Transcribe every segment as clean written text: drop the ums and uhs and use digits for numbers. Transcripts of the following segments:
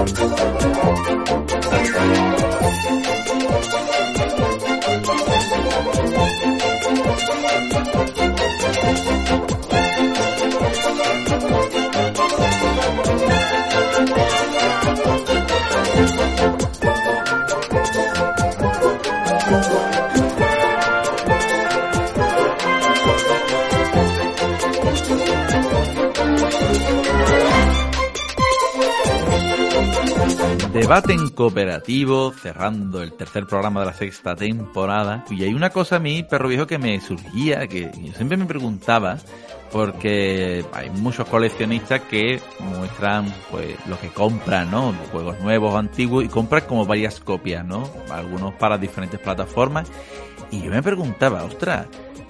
Debate en cooperativo, cerrando el tercer programa de la sexta temporada. Y hay una cosa a mí, perro viejo, que me surgía, que yo siempre me preguntaba, porque hay muchos coleccionistas que muestran pues lo que compran, ¿no? Juegos nuevos o antiguos, y compran como varias copias, ¿no? Algunos para diferentes plataformas. Y yo me preguntaba, ostras,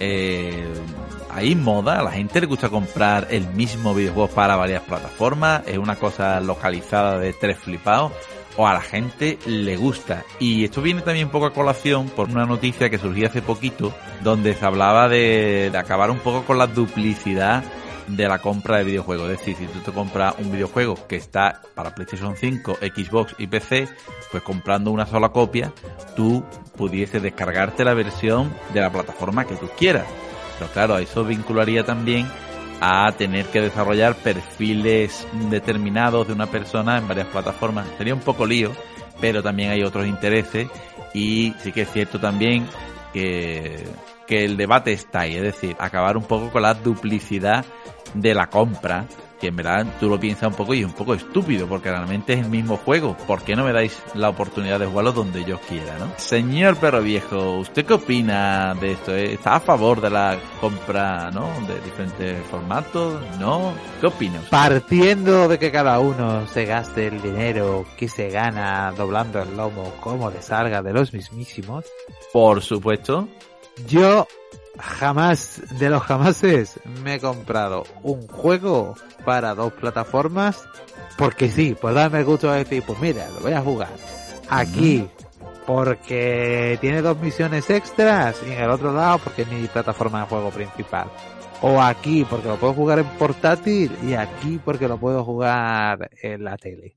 ¿hay moda? ¿A la gente le gusta comprar el mismo videojuego para varias plataformas? ¿Es una cosa localizada de tres flipados? ¿O a la gente le gusta? Y esto viene también un poco a colación por una noticia que surgió hace poquito, donde se hablaba de acabar un poco con la duplicidad de la compra de videojuegos. Es decir, si tú te compras un videojuego que está para PlayStation 5, Xbox y PC, pues comprando una sola copia, tú pudieses descargarte la versión de la plataforma que tú quieras. Pero claro, eso vincularía también a tener que desarrollar perfiles determinados de una persona en varias plataformas. Sería un poco lío, pero también hay otros intereses, y sí que es cierto también que el debate está ahí, es decir, acabar un poco con la duplicidad de la compra, que en verdad tú lo piensas un poco y es un poco estúpido, porque realmente es el mismo juego. ¿Por qué no me dais la oportunidad de jugarlo donde yo quiera, no? Señor Perro Viejo, ¿usted qué opina de esto? ¿Está a favor de la compra, no, de diferentes formatos? ¿No? ¿Qué opina usted? Partiendo de que cada uno se gaste el dinero que se gana doblando el lomo como le salga de los mismísimos, Por supuesto. yo jamás, de los jamases, me he comprado un juego para dos plataformas porque sí, por darme el gusto de decir, pues mira, lo voy a jugar aquí porque tiene dos misiones extras, y en el otro lado porque es mi plataforma de juego principal, o aquí porque lo puedo jugar en portátil y aquí porque lo puedo jugar en la tele.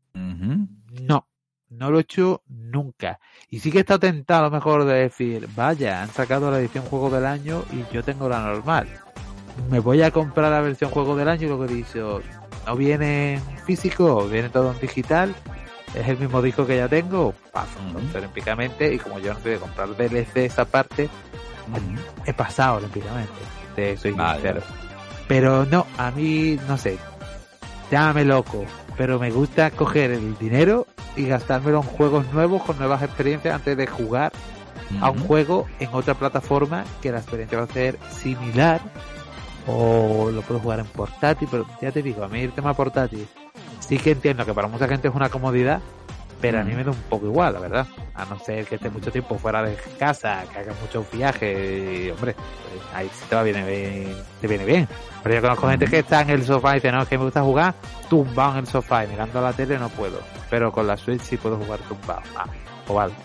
No lo he hecho nunca. Y sí que he estado tentado a lo mejor de decir, vaya, han sacado la edición juego del año y yo tengo la normal. Me voy a comprar la versión juego del año, y lo que he dicho, no viene en físico, viene todo en digital, es el mismo disco que ya tengo, paso olímpicamente, y como yo no sé comprar DLC esa parte, he pasado olímpicamente, te soy sincero. Pero no, a mí, no sé, llámame loco, pero me gusta coger el dinero y gastármelo en juegos nuevos con nuevas experiencias antes de jugar a un juego en otra plataforma que la experiencia va a ser similar, o lo puedo jugar en portátil. Pero ya te digo, a mí el tema portátil sí que entiendo que para mucha gente es una comodidad, pero a mí me da un poco igual, la verdad, a no ser que esté mucho tiempo fuera de casa, que hagas muchos viajes, y, hombre, pues ahí sí te viene bien. Pero yo conozco gente que está en el sofá y dice, no, es que me gusta jugar tumbado en el sofá y mirando la tele no puedo, pero con la Switch sí puedo jugar tumbado. O vale.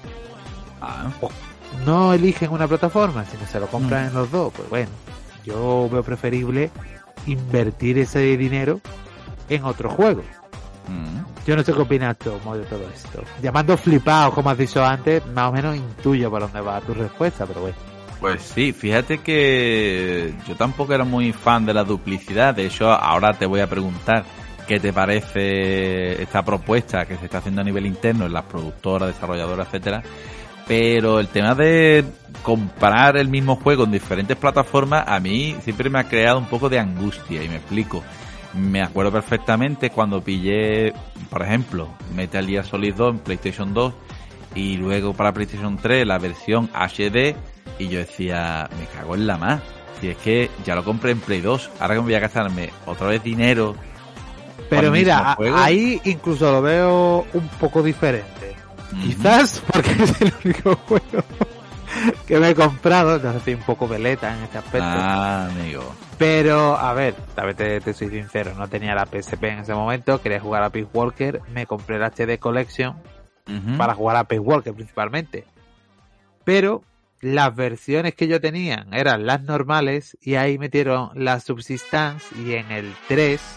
O no eligen una plataforma, sino se lo compran en los dos. Pues bueno, yo veo preferible invertir ese dinero en otro juego. Yo no sé qué opinas tú, Mo, de todo esto. Llamando flipados, como has dicho antes, más o menos intuyo por dónde va tu respuesta, pero bueno. Pues sí, fíjate que yo tampoco era muy fan de la duplicidad. De hecho, ahora te voy a preguntar qué te parece esta propuesta que se está haciendo a nivel interno en las productoras, desarrolladoras, etcétera. Pero el tema de comprar el mismo juego en diferentes plataformas a mí siempre me ha creado un poco de angustia, y me explico. Me acuerdo perfectamente cuando pillé, por ejemplo, Metal Gear Solid 2 en PlayStation 2 y luego para PlayStation 3 la versión HD, y yo decía, me cago en la más. Si es que ya lo compré en Play 2, ahora que me voy a gastarme otra vez dinero. Pero mira, ahí incluso lo veo un poco diferente. Quizás porque es el único juego que me he comprado, entonces estoy un poco veleta en este aspecto. Amigo. Pero, a ver, te soy sincero, no tenía la PSP en ese momento, quería jugar a Peace Walker, me compré la HD Collection para jugar a Peace Walker principalmente. Pero las versiones que yo tenía eran las normales, y ahí metieron la Subsistance, y en el 3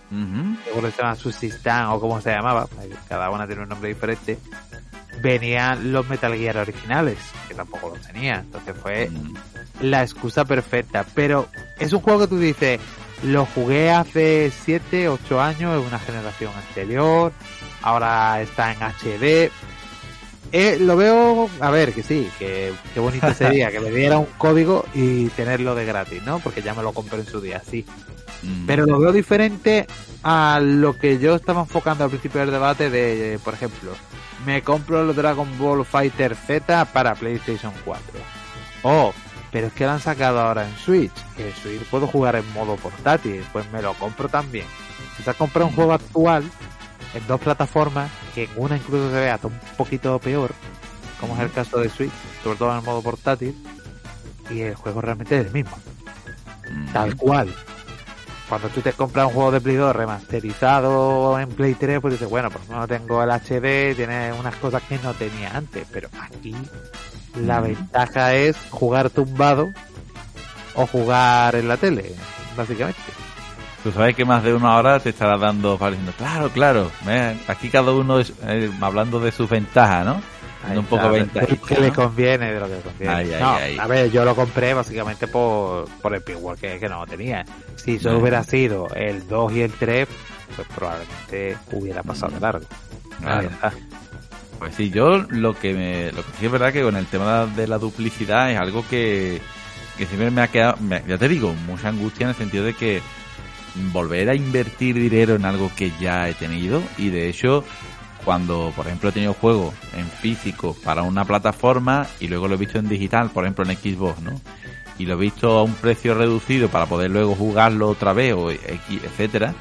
seguro que se llama Subsistan o como se llamaba, cada una tiene un nombre diferente, venían los Metal Gear originales, que tampoco los tenía, entonces fue la excusa perfecta. Pero es un juego que tú dices, lo jugué hace 7, 8 años, en una generación anterior, ahora está en HD. Lo veo, a ver, que sí, que bonito sería que me diera un código y tenerlo de gratis, ¿no? Porque ya me lo compré en su día, sí. Pero lo veo diferente a lo que yo estaba enfocando al principio del debate de, por ejemplo, me compro el Dragon Ball Fighter Z para PlayStation 4. Oh, pero es que lo han sacado ahora en Switch, que en Switch puedo jugar en modo portátil, pues me lo compro también. Si te has comprado un juego actual en 2 plataformas, que en una incluso se vea hasta un poquito peor, como es el caso de Switch, sobre todo en el modo portátil, y el juego realmente es el mismo. Tal cual. Cuando tú te compras un juego de Play 2 remasterizado en Play 3, pues dices, bueno, pues no tengo el HD, tiene unas cosas que no tenía antes, pero aquí la ventaja es jugar tumbado o jugar en la tele, básicamente. Tú sabes que más de una hora te estará dando, diciendo, claro, aquí cada uno es, hablando de sus ventajas, ¿no? Un poco ventaja. Que le conviene de lo que le conviene. A ver, yo lo compré básicamente por el Pigwall que no lo tenía. Si solo hubiera sido el 2 y el 3, pues probablemente hubiera pasado de largo. Claro. Pues sí, yo lo que sí es verdad que con el tema de la duplicidad es algo que siempre me ha quedado, ya te digo, mucha angustia en el sentido de que volver a invertir dinero en algo que ya he tenido, y de hecho cuando por ejemplo he tenido juegos en físico para una plataforma y luego lo he visto en digital, por ejemplo en Xbox, ¿no? Y lo he visto a un precio reducido para poder luego jugarlo otra vez o etcétera,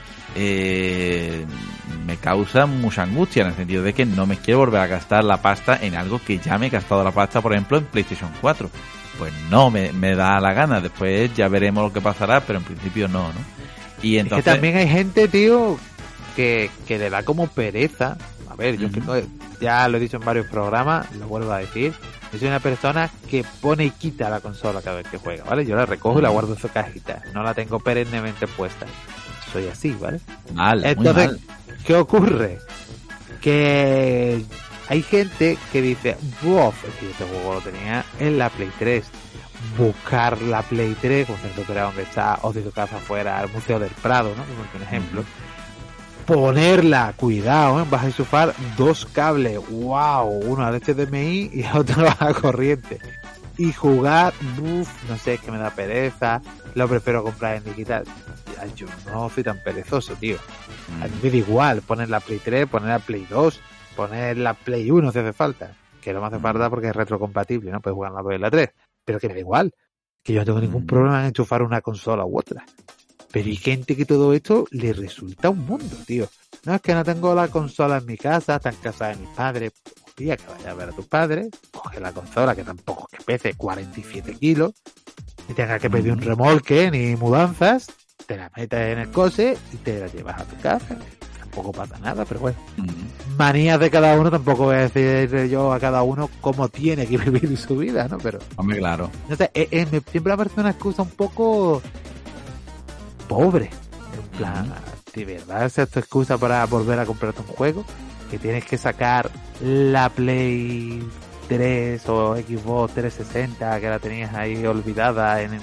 me causa mucha angustia en el sentido de que no me quiero volver a gastar la pasta en algo que ya me he gastado la pasta, por ejemplo en PlayStation 4. Pues no me da la gana. Después ya veremos lo que pasará, pero en principio no. Y entonces, es que también hay gente, tío, que le da como pereza. A ver, yo ya lo he dicho en varios programas, lo vuelvo a decir. Yo soy una persona que pone y quita la consola cada vez que juega, ¿vale? Yo la recojo y la guardo en su cajita. No la tengo perennemente puesta. Soy así, ¿vale? Entonces, ¿qué ocurre? Que hay gente que dice, ¡buf! Este juego lo tenía en la Play 3. Buscar la Play 3, con centro donde está, o de tu casa afuera, al Museo del Prado, ¿no? Por ejemplo. Ponerla, cuidado, vas a enchufar 2 cables, wow, uno al HDMI y otro a la corriente. Y jugar, no sé, es que me da pereza, lo prefiero comprar en digital. Yo no soy tan perezoso, tío. A mí me da igual poner la Play 3, poner la Play 2, poner la Play 1 si hace falta. Que no me hace falta porque es retrocompatible, ¿no? Puedes jugar en la 2 y la 3. Pero que me da igual. Que yo no tengo ningún problema en enchufar una consola u otra. Pero hay gente que todo esto le resulta un mundo, tío. No, es que no tengo la consola en mi casa, está en casa de mis padres. Un día que vaya a ver a tus padres, coge la consola, que tampoco es que pese 47 kilos, y tenga que pedir un remolque ni mudanzas, te la metes en el coche y te la llevas a tu casa. Tampoco pasa nada, pero bueno. Manías de cada uno, tampoco voy a decir yo a cada uno cómo tiene que vivir su vida, ¿no? Pero, hombre, claro. No sé, siempre me parece una excusa un poco pobre. En plan, de verdad, esa es tu excusa para volver a comprarte un juego, que tienes que sacar la Play 3 o Xbox 360 que la tenías ahí olvidada en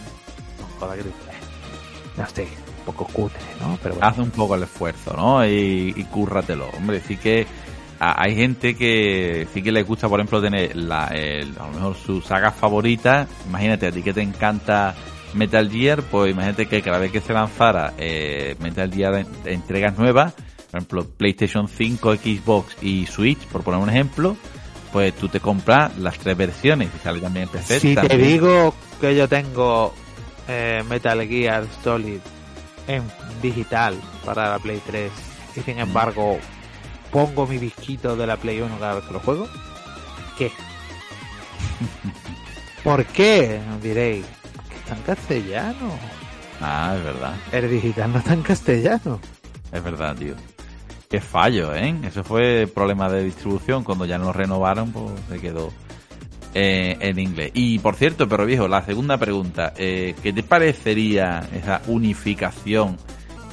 no sé, un poco cutre, ¿no? Pero bueno. Haz un poco el esfuerzo, ¿no? Y cúrratelo. Hombre, sí que hay gente que sí que le gusta, por ejemplo, tener a lo mejor su saga favorita. Imagínate, a ti que te encanta Metal Gear, pues imagínate que cada vez que se lanzara Metal Gear entregas nuevas, por ejemplo PlayStation 5, Xbox y Switch, por poner un ejemplo, pues tú te compras las 3 versiones y sale también en PC. Si también. Te digo que yo tengo Metal Gear Solid en digital para la Play 3 y sin embargo pongo mi disquito de la Play 1 cada vez que lo juego, ¿qué? ¿Por qué? Diréis, está en castellano. Es verdad. El digital no está en castellano. Es verdad, tío. Qué fallo, ¿eh? Eso fue problema de distribución. Cuando ya nos renovaron, pues se quedó en inglés. Y por cierto, pero viejo, la segunda pregunta, ¿qué te parecería esa unificación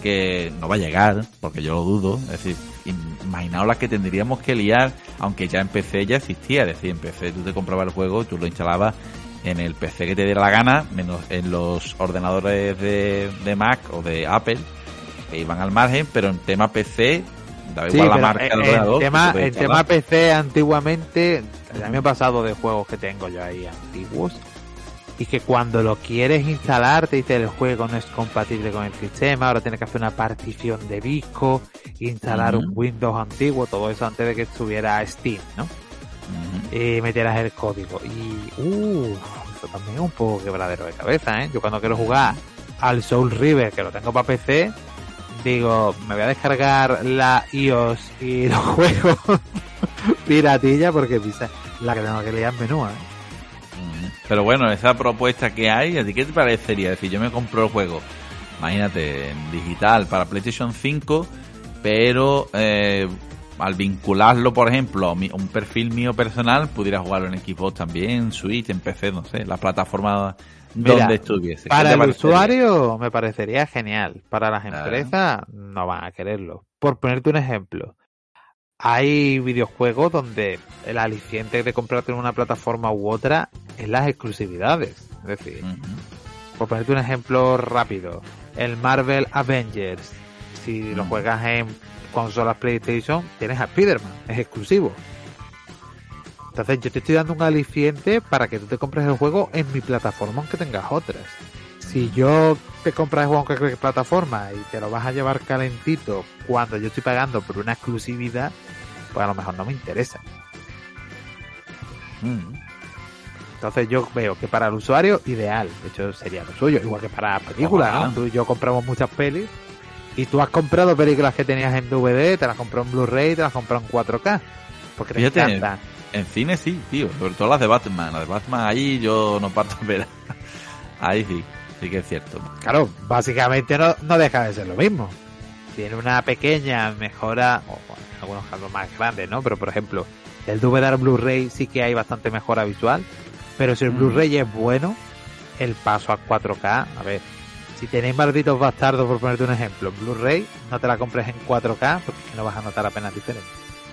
que no va a llegar, porque yo lo dudo. Es decir, imaginaos las que tendríamos que liar, aunque ya en PC ya existía. Es decir, en PC tú te comprabas el juego, tú lo instalabas en el PC que te diera la gana, menos en los ordenadores de Mac o de Apple, que iban al margen, pero en tema PC, da igual la marca del ordenador. En tema PC, antiguamente, el año pasado de juegos que tengo yo ahí antiguos, y que cuando lo quieres instalar te dice el juego no es compatible con el sistema, ahora tienes que hacer una partición de disco, instalar un Windows antiguo, todo eso antes de que estuviera Steam, ¿no? Y metieras el código. Y eso también es un poco quebradero de cabeza, ¿eh? Yo cuando quiero jugar al Soul River, que lo tengo para PC, digo, me voy a descargar la iOS y lo juego piratilla, porque pisa la que tengo que leer en menú, ¿eh? Pero bueno, esa propuesta que hay, ¿a ti qué te parecería? Es decir, yo me compro el juego, imagínate, en digital para PlayStation 5, pero al vincularlo, por ejemplo, a un perfil mío personal, pudiera jugarlo en Xbox también, en Switch, en PC, no sé, las plataformas donde estuviese. Para el usuario me parecería genial. Para las empresas no van a quererlo. Por ponerte un ejemplo, hay videojuegos donde el aliciente de comprarte en una plataforma u otra es las exclusividades. Es decir, por ponerte un ejemplo rápido, el Marvel Avengers, si lo juegas en consolas PlayStation, tienes a Spider-Man, es exclusivo. Entonces yo te estoy dando un aliciente para que tú te compres el juego en mi plataforma aunque tengas otras. Si yo te compras el juego en cualquier plataforma y te lo vas a llevar calentito cuando yo estoy pagando por una exclusividad, pues a lo mejor no me interesa. Entonces yo veo que para el usuario ideal, de hecho sería lo suyo, igual que para películas, ¿no? Tú y yo compramos muchas pelis y tú has comprado películas que tenías en DVD, te las compró en Blu-ray, te las compró en 4K, porque te encantan. En cine sí, tío, sobre todo las de Batman. Las de Batman ahí yo no parto ver. Ahí sí que es cierto. Claro, básicamente no deja de ser lo mismo. Tiene una pequeña mejora, o bueno, en algunos casos más grandes, ¿no? Pero por ejemplo, el DVD al Blu-ray sí que hay bastante mejora visual, pero si el Blu-ray es bueno, el paso a 4K, a ver, si tenéis malditos bastardos, por ponerte un ejemplo, en Blu-ray, no te la compres en 4K porque no vas a notar apenas diferencia.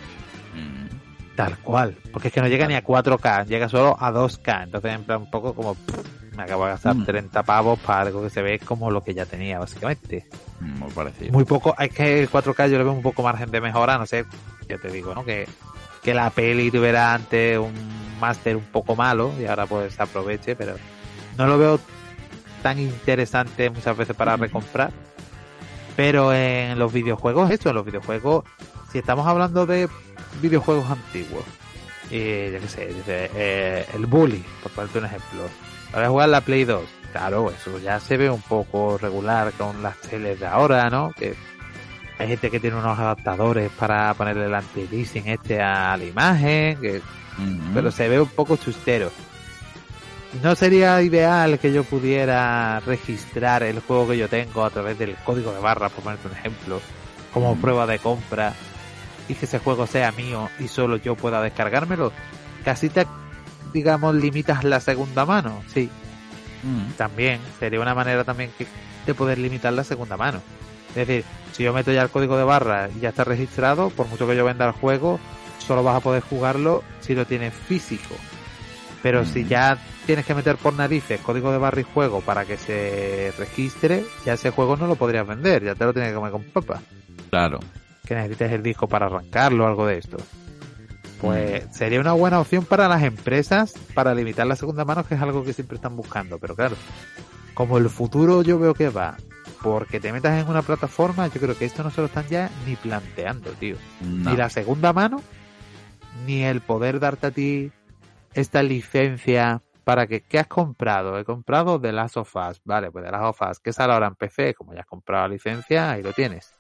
Tal cual, porque es que no llega ni a 4K, llega solo a 2K, entonces en plan un poco como me acabo de gastar 30 pavos para algo que se ve como lo que ya tenía, básicamente. Muy parecido. Muy poco, es que el 4K yo le veo un poco margen de mejora, no sé, ya te digo, ¿no? Que la peli tuviera antes un máster un poco malo y ahora pues se aproveche, pero no lo veo tan interesante muchas veces para recomprar. Pero en los videojuegos, si estamos hablando de videojuegos antiguos, yo qué sé, el Bully, por ponerte un ejemplo, para jugar la Play 2, claro, eso ya se ve un poco regular con las teles de ahora, ¿no? Que hay gente que tiene unos adaptadores para ponerle el anti-aliasing a la imagen, pero se ve un poco chustero. ¿No sería ideal que yo pudiera registrar el juego que yo tengo a través del código de barras, por ponerte un ejemplo, como prueba de compra, y que ese juego sea mío y solo yo pueda descargármelo? Casi te, digamos, limitas la segunda mano, sí. También sería una manera también de poder limitar la segunda mano. Es decir, si yo meto ya el código de barras y ya está registrado, por mucho que yo venda el juego, solo vas a poder jugarlo si lo tienes físico. Pero si ya tienes que meter por narices código de barra y juego para que se registre, ya ese juego no lo podrías vender, ya te lo tienes que comer con papa. Claro. Que necesites el disco para arrancarlo o algo de esto. Pues sería una buena opción para las empresas para limitar la segunda mano, que es algo que siempre están buscando. Pero claro, como el futuro yo veo que va porque te metas en una plataforma, yo creo que esto no se lo están ya ni planteando, tío. No. Ni la segunda mano, ni el poder darte a ti esta licencia para que... ¿Qué has comprado? He comprado The Last of Us. Vale, pues The Last of Us, ¿qué sale ahora en PC? Como ya has comprado la licencia, ahí lo tienes.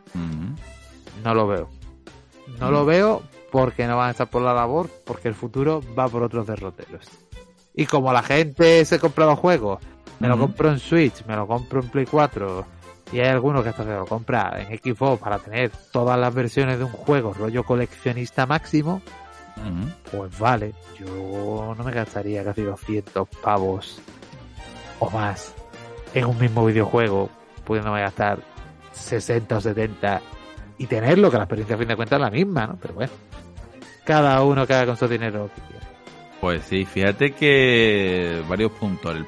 No lo veo. No lo veo porque no van a estar por la labor, porque el futuro va por otros derroteros. Y como la gente se compra los juegos, me lo compro en Switch, me lo compro en Play 4, y hay algunos que hasta se lo compra en Xbox para tener todas las versiones de un juego rollo coleccionista máximo, pues vale, yo no me gastaría casi 200 pavos o más en un mismo videojuego, pudiéndome gastar 60 o 70 y tenerlo, que la experiencia a fin de cuentas es la misma, ¿no? Pero bueno, cada uno que haga con su dinero lo que quiera. Pues sí, fíjate que varios puntos.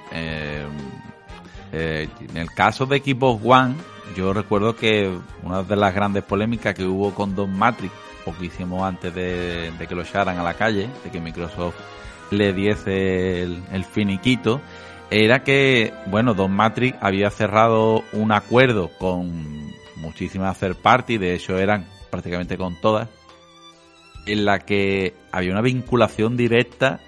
En el caso de Xbox One, yo recuerdo que una de las grandes polémicas que hubo con Don Matrix, poquísimo antes de que lo echaran a la calle, de que Microsoft le diese el finiquito, era que, bueno, Don Matrix había cerrado un acuerdo con muchísimas third party, de hecho eran prácticamente con todas, en la que había una vinculación directa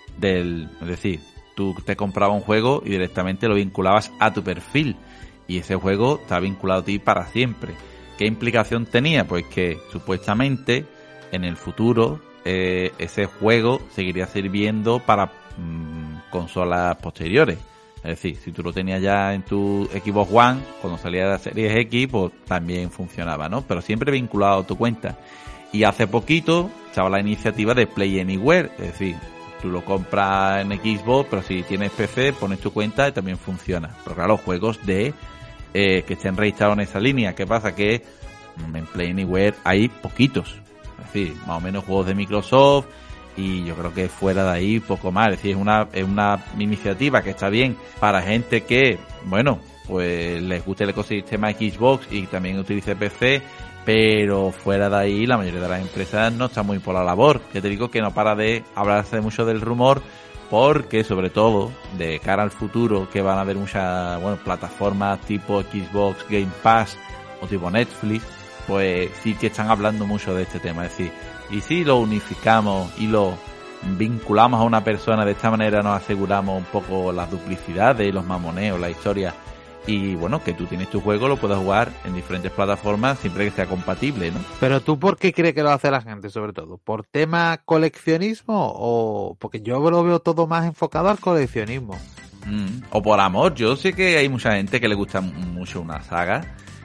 es decir, tú te comprabas un juego y directamente lo vinculabas a tu perfil y ese juego está vinculado a ti para siempre. ¿Qué implicación tenía? Pues que supuestamente en el futuro ese juego seguiría sirviendo para consolas posteriores. Es decir, si tú lo tenías ya en tu Xbox One, cuando salía la Series X, pues también funcionaba, ¿no? Pero siempre vinculado a tu cuenta. Y hace poquito estaba la iniciativa de Play Anywhere, es decir, tú lo compras en Xbox, pero si tienes PC, pones tu cuenta y también funciona. Pero claro, los juegos que estén registrados en esa línea. ¿Qué pasa? Que en Play Anywhere hay poquitos. Es decir, más o menos juegos de Microsoft y yo creo que fuera de ahí poco más. Es decir, es una iniciativa que está bien para gente que, bueno, pues les guste el ecosistema Xbox y también utilice PC, pero fuera de ahí la mayoría de las empresas no está muy por la labor. Ya te digo que no para de hablarse mucho del rumor, porque sobre todo de cara al futuro, que van a haber muchas, bueno, plataformas tipo Xbox Game Pass o tipo Netflix, pues sí que están hablando mucho de este tema. Es decir, y si lo unificamos y lo vinculamos a una persona, de esta manera nos aseguramos un poco las duplicidades, los mamoneos, la historia, y bueno, que tú tienes tu juego, lo puedes jugar en diferentes plataformas siempre que sea compatible, ¿no? Pero tú, ¿por qué crees que lo hace la gente, sobre todo? ¿Por tema coleccionismo o porque yo lo veo todo más enfocado al coleccionismo? O por amor. Yo sé que hay mucha gente que le gusta mucho una saga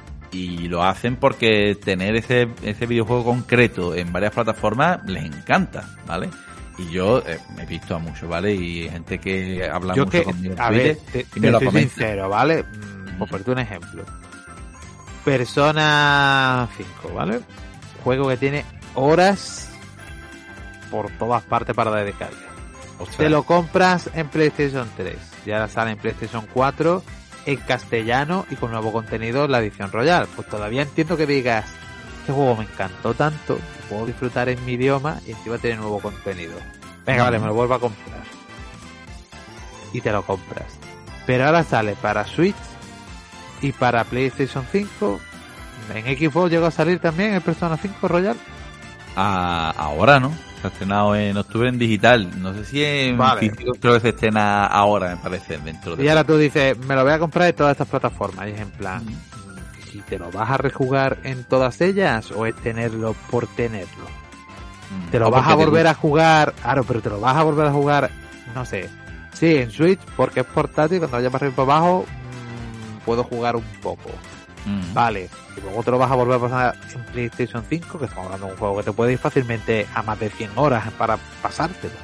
y lo hacen porque tener ese videojuego concreto en varias plataformas les encanta, ¿vale? Y yo me he visto a mucho, ¿vale? Y gente que habla yo mucho que, conmigo en a Twitter ver, y me lo soy comenta. sincero, ¿vale? Por ponerte un ejemplo. Persona 5, ¿vale? Juego que tiene horas por todas partes para la descarga. Ostras. Te lo compras en PlayStation 3 y ahora sale en PlayStation 4 en castellano y con nuevo contenido en la edición Royal. Pues todavía entiendo que digas, este juego me encantó tanto, que puedo disfrutar en mi idioma y encima tiene nuevo contenido. Venga, vale, me lo vuelvo a comprar. Y te lo compras. Pero ahora sale para Switch y para PlayStation 5. En Xbox llegó a salir también el Persona 5 Royal. Ahora, ¿no? Se ha estrenado en octubre en digital. No sé si en físico, creo que se estrena ahora, me parece, dentro de... Y ahora tú dices, me lo voy a comprar de todas estas plataformas. Y es en plan, ¿y te lo vas a rejugar en todas ellas o es tenerlo por tenerlo? ¿Te lo vas a volver a jugar? Claro, pero te lo vas a volver a jugar, no sé. Sí, en Switch, porque es portátil, cuando vaya para arriba y para abajo, puedo jugar un poco. Vale, y luego te lo vas a volver a pasar en PlayStation 5, que estamos hablando de un juego que te puede ir fácilmente a más de 100 horas para pasártelo.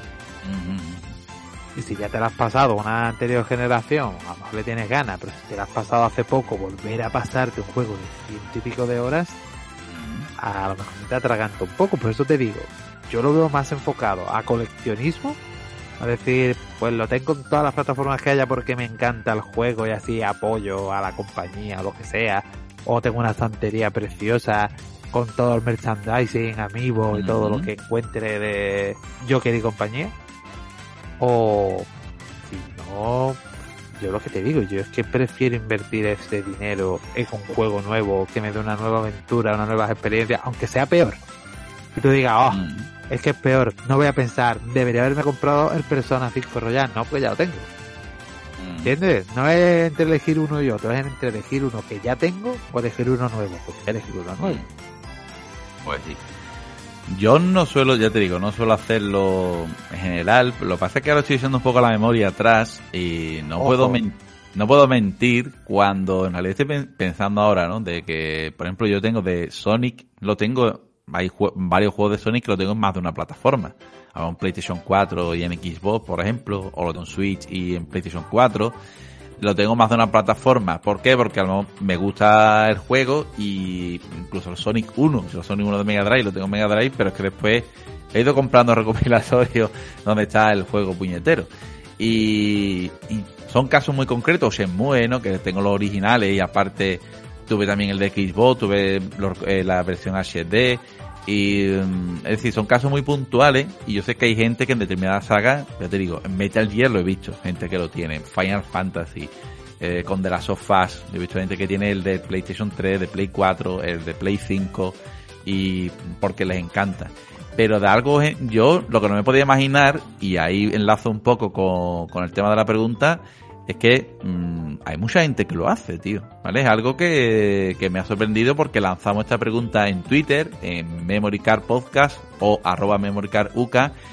Y si ya te lo has pasado una anterior generación, a lo mejor le tienes ganas, pero si te lo has pasado hace poco, volver a pasarte un juego de 100 y pico de horas, a lo mejor te atraganta un poco. Por eso te digo, yo lo veo más enfocado a coleccionismo, a decir, pues lo tengo en todas las plataformas que haya porque me encanta el juego y así apoyo a la compañía o lo que sea, o tengo una estantería preciosa con todo el merchandising, amiibo y todo lo que encuentre de Joker y compañía. O si no, yo lo que te digo, yo es que prefiero invertir ese dinero en un juego nuevo que me dé una nueva aventura, una nueva experiencia, aunque sea peor. Y tú digas, es que es peor, no voy a pensar, debería haberme comprado el Persona 5 Royal, no, pues ya lo tengo. ¿Entiendes? No es entre elegir uno y otro, es entre elegir uno que ya tengo o elegir uno nuevo, pues elegir uno nuevo. Pues sí. Yo no suelo, ya te digo, no suelo hacerlo en general. Lo que pasa es que ahora estoy echando un poco la memoria atrás y no puedo mentir cuando en realidad estoy pensando ahora, ¿no? De que, por ejemplo, yo tengo de Sonic, hay varios juegos de Sonic que lo tengo en más de una plataforma. En PlayStation 4 y en Xbox, por ejemplo, o lo tengo en Switch y en PlayStation 4. lo tengo más de una plataforma. ¿Por qué? Porque a lo mejor me gusta el juego y incluso el Sonic 1, el Sonic 1 de Mega Drive, lo tengo en Mega Drive, pero es que después he ido comprando recopilatorios donde está el juego puñetero. Y son casos muy concretos, Shenmue, ¿no? Que tengo los originales y aparte tuve también el de Xbox, tuve la versión HD. Y es decir, son casos muy puntuales y yo sé que hay gente que en determinadas sagas, ya te digo, en Metal Gear lo he visto, gente que lo tiene, Final Fantasy, con The Last of Us, he visto gente que tiene el de PlayStation 3, de Play 4, el de Play 5 y porque les encanta. Pero de algo, yo lo que no me podía imaginar, y ahí enlazo un poco con el tema de la pregunta, es que hay mucha gente que lo hace, tío, ¿vale? Es algo que me ha sorprendido porque lanzamos esta pregunta en Twitter, en Memory Card Podcast o @MemoryCardUK,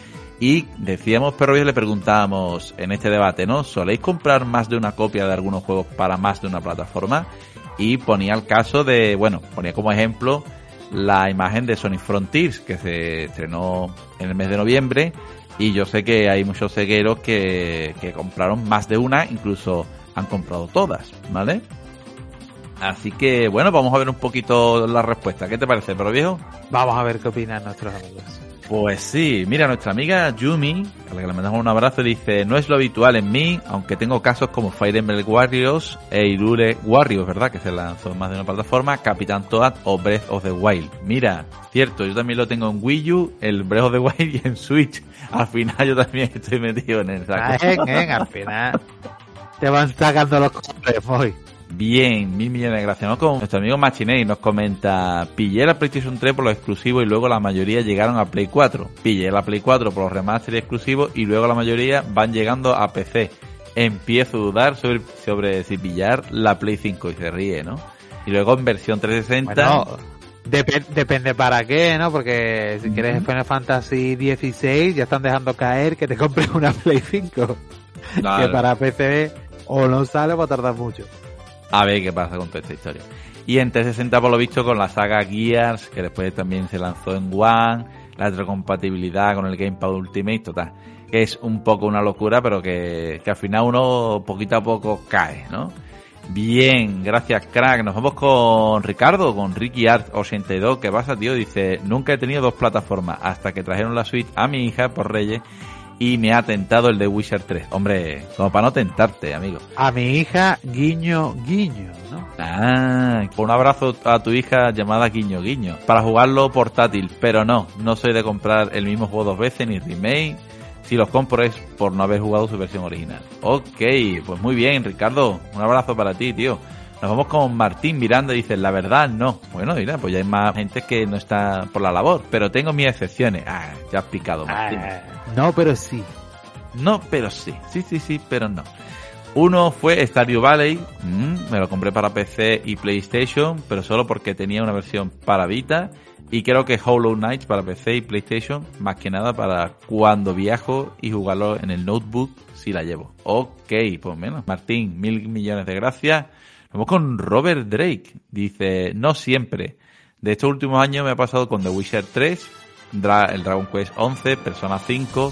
y decíamos, pero le preguntábamos en este debate, ¿no? ¿Soléis comprar más de una copia de algunos juegos para más de una plataforma? Y ponía el caso de, bueno, ponía como ejemplo la imagen de Sonic Frontiers, que se estrenó en el mes de noviembre. Y yo sé que hay muchos cegueros que compraron más de una, incluso han comprado todas, ¿vale? Así que, bueno, vamos a ver un poquito la respuesta. ¿Qué te parece, pero viejo? Vamos a ver qué opinan nuestros amigos. Pues sí, mira, nuestra amiga Yumi, a la que le mandamos un abrazo, dice: no es lo habitual en mí, aunque tengo casos como Fire Emblem Warriors e Hyrule Warriors, ¿verdad? Que se lanzó en más de una plataforma, Capitán Toad o Breath of the Wild. Mira, cierto, yo también lo tengo en Wii U, el Breath of the Wild y en Switch. Al final yo también estoy metido en el saco. Al final te van sacando los compres, muy. Bien, 1.000 millones de gracias. ¿No? Con nuestro amigo Machinei nos comenta: pillé la PlayStation 3 por los exclusivos y luego la mayoría llegaron a Play 4. Pillé la Play 4 por los remaster y exclusivos y luego la mayoría van llegando a PC. Empiezo a dudar sobre si pillar la Play 5 y se ríe, ¿no? Y luego en versión 360... Bueno, depende para qué, ¿no? Porque si quieres Final Fantasy 16 ya están dejando caer que te compres una Play 5. Claro. Que para PC o no sale o va a tardar mucho. A ver qué pasa con toda esta historia. Y en 360 por lo visto con la saga Gears, que después también se lanzó en One, la retrocompatibilidad con el Gamepad Ultimate, total, que es un poco una locura, pero que al final uno poquito a poco cae, ¿no? Bien, gracias, crack. Nos vamos con Ricardo, con Ricky Art 82. ¿Qué pasa, tío? Dice: nunca he tenido dos plataformas hasta que trajeron la Switch a mi hija por Reyes y me ha tentado el de Witcher 3. Hombre, como para no tentarte, amigo. A mi hija, guiño, guiño, ¿no? Ah, un abrazo a tu hija llamada Guiño Guiño. Para jugarlo portátil, pero no soy de comprar el mismo juego dos veces, ni remake. Si los compro es por no haber jugado su versión original. Ok, pues muy bien, Ricardo. Un abrazo para ti, tío. Nos vamos con Martín Miranda y dice: la verdad, no. Bueno, mira, pues ya hay más gente que no está por la labor, pero tengo mis excepciones. Ah, ya has picado, Martín. No, pero sí. No, pero sí. Sí, pero no. Uno fue Stardew Valley. Me lo compré para PC y PlayStation, pero solo porque tenía una versión para Vita. Y creo que Hollow Knight para PC y PlayStation, más que nada para cuando viajo y jugarlo en el notebook si la llevo. Ok, pues menos. Martín, 1.000 millones de gracias. Vamos con Robert Drake. Dice: no siempre. De estos últimos años me ha pasado con The Witcher 3, el Dragon Quest 11, Persona 5,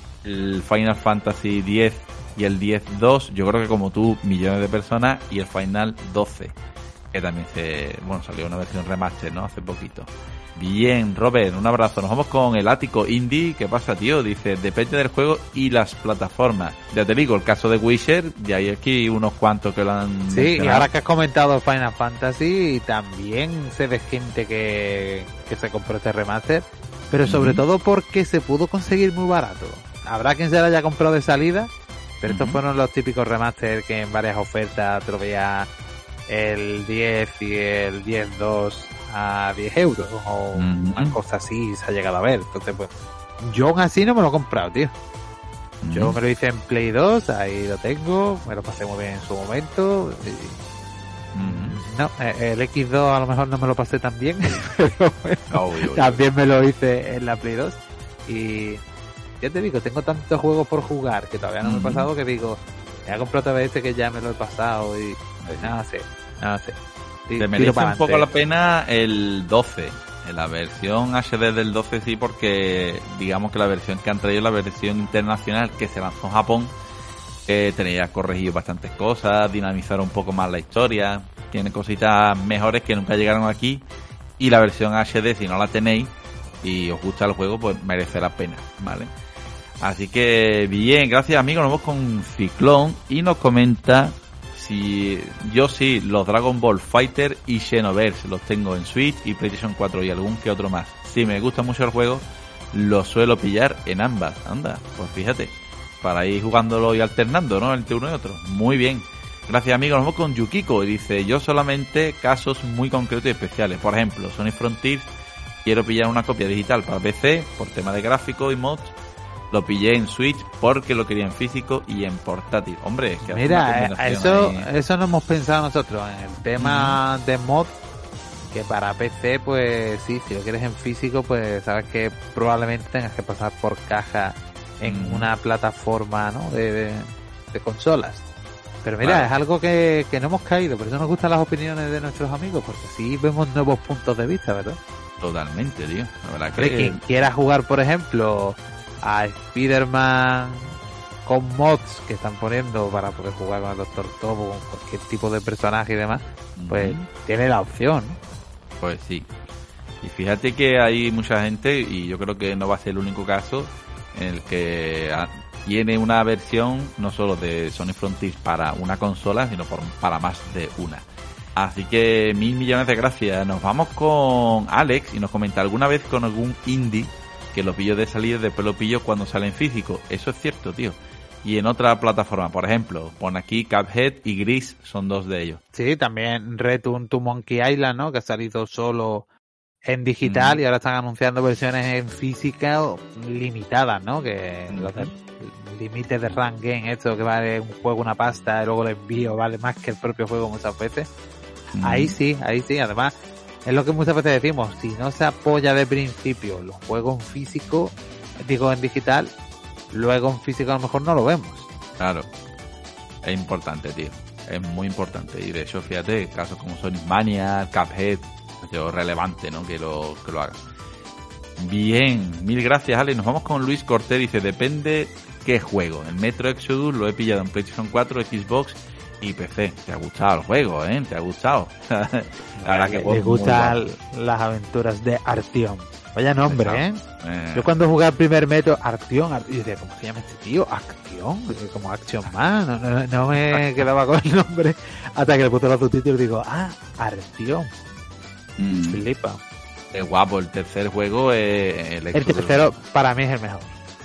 el Final Fantasy 10 y el 10-2. Yo creo que como tú, millones de personas. Y el Final 12, que también salió una versión remaster, ¿no? Hace poquito. Bien, Robert, un abrazo. Nos vamos con el Ático Indie. ¿Qué pasa, tío? Dice: depende del juego y las plataformas. Ya te digo, el caso de Witcher, ya hay aquí unos cuantos que lo han mencionado. Y ahora que has comentado Final Fantasy, también se ve gente que se compró este remaster, pero sobre todo porque se pudo conseguir muy barato. Habrá quien se lo haya comprado de salida, pero estos fueron los típicos remaster que en varias ofertas te lo veía el 10 y el 10-2 a 10 euros o una cosa así se ha llegado a ver. Entonces, pues, yo aún así no me lo he comprado, tío. Yo me lo hice en Play 2, ahí lo tengo, me lo pasé muy bien en su momento. No, el X2 a lo mejor no me lo pasé tan bien, pero bueno, también me lo hice en la Play 2. Y ya te digo, tengo tantos juegos por jugar que todavía no me he pasado, que digo, me he comprado otra vez que ya me lo he pasado y pues nada sé. Te merece un poco la pena el 12, la versión HD del 12 sí, porque digamos que la versión que han traído, la versión internacional que se lanzó en Japón, Tenéis corregido bastantes cosas, dinamizar un poco más la historia, tiene cositas mejores que nunca llegaron aquí, y la versión HD, si no la tenéis y os gusta el juego, pues merece la pena, ¿vale? Así que bien, gracias amigos. Nos vamos con Ciclón y nos comenta si yo sí, los Dragon Ball Fighter y Xenoverse los tengo en Switch y PlayStation 4 y algún que otro más. Si me gusta mucho el juego, lo suelo pillar en ambas. Anda, pues fíjate, para ir jugándolo y alternando, ¿no? Entre uno y otro. Muy bien. Gracias amigos. Nos vamos con Yukiko y dice, yo solamente casos muy concretos y especiales. Por ejemplo, Sonic Frontiers, quiero pillar una copia digital para PC por tema de gráfico y mods. Lo pillé en Switch porque lo quería en físico y en portátil. Hombre, es que mira, eso no hemos pensado nosotros en el tema de mod, que para PC, pues sí, si lo quieres en físico, pues sabes que probablemente tengas que pasar por caja en una plataforma, ¿no? de consolas. Pero mira, Vale. es algo que no hemos caído, por eso nos gustan las opiniones de nuestros amigos, porque así vemos nuevos puntos de vista, ¿verdad? Totalmente, tío. La verdad Pero quien quiera jugar, por ejemplo, a Spider-Man con mods que están poniendo para poder jugar con el Doctor Topo, con cualquier tipo de personaje y demás, pues tiene la opción, ¿no? Pues sí. Y fíjate que hay mucha gente, y yo creo que no va a ser el único caso, en el que tiene una versión no solo de Sonic Frontiers para una consola, sino para más de una. Así que 1.000 millones de gracias. Nos vamos con Alex y nos comenta, ¿alguna vez con algún indie que lo pillo de salida y después lo pillo cuando sale en físico? Eso es cierto, tío. Y en otra plataforma, por ejemplo, pon aquí Cuphead y Gris, son dos de ellos. Sí, también Return to Monkey Island, ¿no? Que ha salido solo en digital y ahora están anunciando versiones en física limitadas, ¿no? Que los límites de rank game, esto que vale un juego una pasta y luego el envío vale más que el propio juego muchas veces. Ahí sí, además es lo que muchas veces decimos, si no se apoya de principio los juegos en físico, digo en digital, luego en físico a lo mejor no lo vemos. Claro, es importante, tío, es muy importante. Y de hecho, fíjate, casos como Sonic Mania, Cuphead, es relevante, ¿no? Que lo haga. Bien, 1.000 gracias, Ale. Nos vamos con Luis Cortés, dice, depende qué juego. El Metro Exodus lo he pillado en PlayStation 4, Xbox y PC. ¿Te ha gustado el juego, eh? ¿Te ha gustado? La verdad que me gustan las aventuras de Artyom. Vaya nombre, Yo cuando jugué al primer Metro, Artyom, y decía, ¿cómo se llama este tío? Artyom, como Action Man. No me quedaba con el nombre hasta que le puse los subtítulos y digo, Artyom. Flipa. Es guapo, el tercer juego es el tercero para mí es el mejor.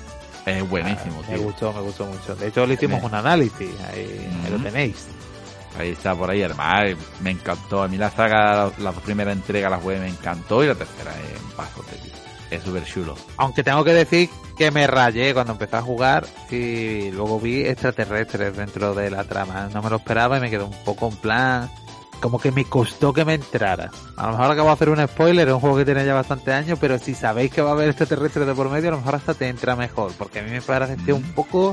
Es buenísimo, tío. Me gustó mucho. De hecho, le hicimos un análisis, ahí lo tenéis. Ahí está, por ahí, además, me encantó. A mí la saga, la primera entrega la jugué, me encantó, y la tercera es un pasote, tío. Es súper chulo. Aunque tengo que decir que me rayé cuando empecé a jugar y luego vi extraterrestres dentro de la trama. No me lo esperaba y me quedé un poco en plan, como que me costó que me entrara. A lo mejor acabo de hacer un spoiler, es un juego que tiene ya bastantes años, pero si sabéis que va a haber extraterrestres de por medio, a lo mejor hasta te entra mejor, porque a mí me parece un poco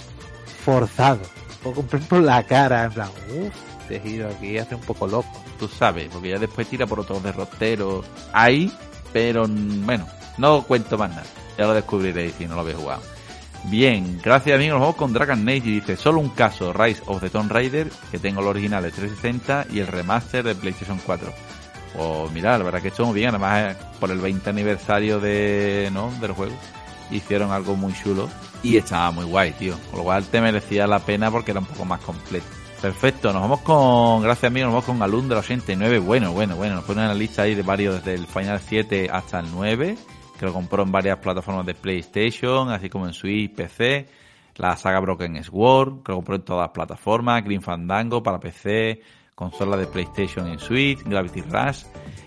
forzado, un poco por la cara, en plan, este giro aquí hace un poco loco. Tú sabes, porque ya después tira por otros derroteros ahí, pero bueno, no cuento más nada, ya lo descubriréis si no lo habéis jugado. Bien, gracias amigos, nos vamos con Dragon Age y dice, solo un caso, Rise of the Tomb Raider, que tengo el original de 360 y el remaster de PlayStation 4. Pues mira, la verdad que estuvo muy bien, además por el 20 aniversario del juego, hicieron algo muy chulo y estaba muy guay, tío, con lo cual te merecía la pena porque era un poco más completo. Perfecto, nos vamos con, gracias amigos, nos vamos con Alundra 89, bueno, nos ponen una lista ahí de varios desde el Final 7 hasta el 9, que lo compró en varias plataformas de PlayStation, así como en Switch, PC, la saga Broken Sword, que lo compró en todas las plataformas, Grim Fandango para PC, consola de PlayStation en Switch, Gravity Rush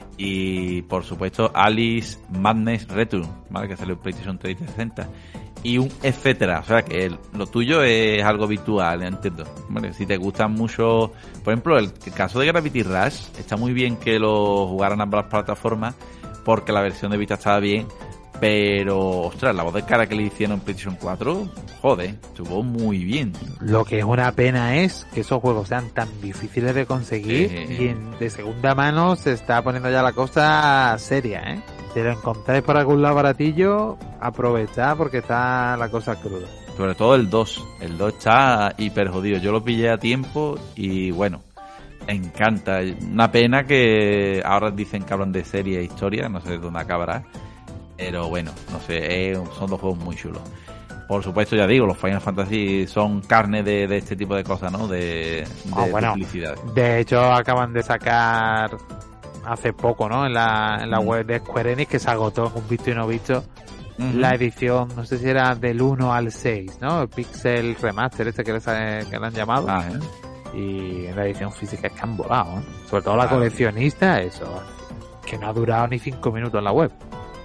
y por supuesto Alice Madness Return, ¿vale? Que salió en PlayStation 3 y 360 y un etcétera, o sea que lo tuyo es algo habitual, entiendo, ¿vale? Si te gustan mucho, por ejemplo, el caso de Gravity Rush, está muy bien que lo jugaran ambas plataformas porque la versión de Vita estaba bien, pero ostras, la voz de cara que le hicieron en PlayStation 4, joder, estuvo muy bien. Lo que es una pena es que esos juegos sean tan difíciles de conseguir y de segunda mano se está poniendo ya la cosa seria, ¿eh? Si lo encontráis por algún lado baratillo, aprovechad porque está la cosa cruda. Sobre todo el 2. El 2 está hiper jodido. Yo lo pillé a tiempo y bueno, me encanta. Una pena que ahora dicen que hablan de serie e historia, no sé dónde acabará. Pero bueno, no sé, son dos juegos muy chulos. Por supuesto, ya digo, los Final Fantasy son carne de este tipo de cosas, ¿no? De publicidad. De hecho, acaban de sacar hace poco, ¿no? En la web de Square Enix, que se agotó en un visto y no visto, la edición, no sé si era del 1 al 6, ¿no? El Pixel Remaster que le han llamado. Y en la edición física es que han volado, ¿eh? Sobre todo la coleccionista, eso, que no ha durado ni 5 minutos en la web.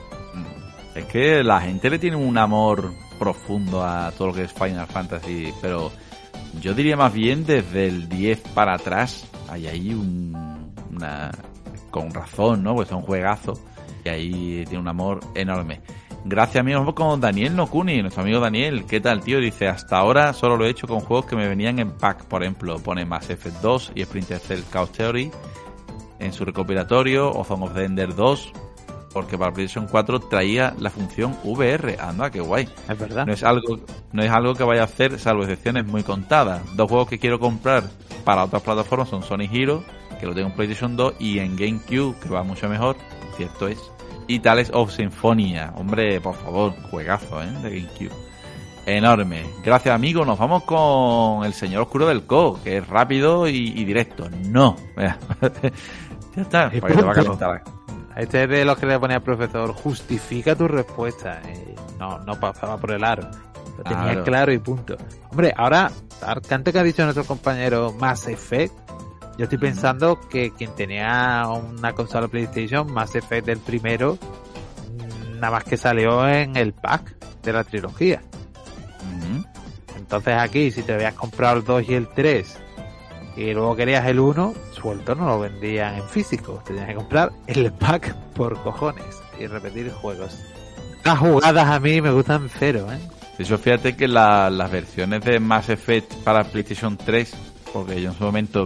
Es que la gente le tiene un amor profundo a todo lo que es Final Fantasy, pero yo diría más bien desde el 10 para atrás hay ahí una con razón, ¿no? Pues es un juegazo y ahí tiene un amor enorme. Gracias, amigos, con Daniel Nokuni, nuestro amigo Daniel. ¿Qué tal, tío? Dice, hasta ahora solo lo he hecho con juegos que me venían en pack. Por ejemplo, pone Mass Effect 2 y Splinter Cell Chaos Theory en su recopilatorio, o Zone of the Ender 2, porque para PlayStation 4 traía la función VR. Anda, qué guay. Es verdad. No es algo que vaya a hacer, salvo excepciones muy contadas. Dos juegos que quiero comprar para otras plataformas son Sonic Hero, que lo tengo en PlayStation 2, y en GameCube, que va mucho mejor, cierto es, y Tales of Symphonia. Hombre, por favor, juegazo, de GameCube. Enorme. Gracias, amigo. Nos vamos con el señor oscuro del Co, que es rápido y directo. No. Ya está. Para que te va a calentar. Este es de los que le ponía al profesor, justifica tu respuesta. No pasaba por el aro. Lo tenía claro y punto. Hombre, ahora, antes que ha dicho nuestro compañero Mass Effect, yo estoy pensando que quien tenía una consola PlayStation, Mass Effect del primero, nada más que salió en el pack de la trilogía. Entonces aquí, si te habías comprado el 2 y el 3 y luego querías el 1, suelto no lo vendían en físico. Te tenías que comprar el pack por cojones y repetir juegos. Las jugadas a mí me gustan cero, De hecho, fíjate que las versiones de Mass Effect para PlayStation 3, porque yo en su momento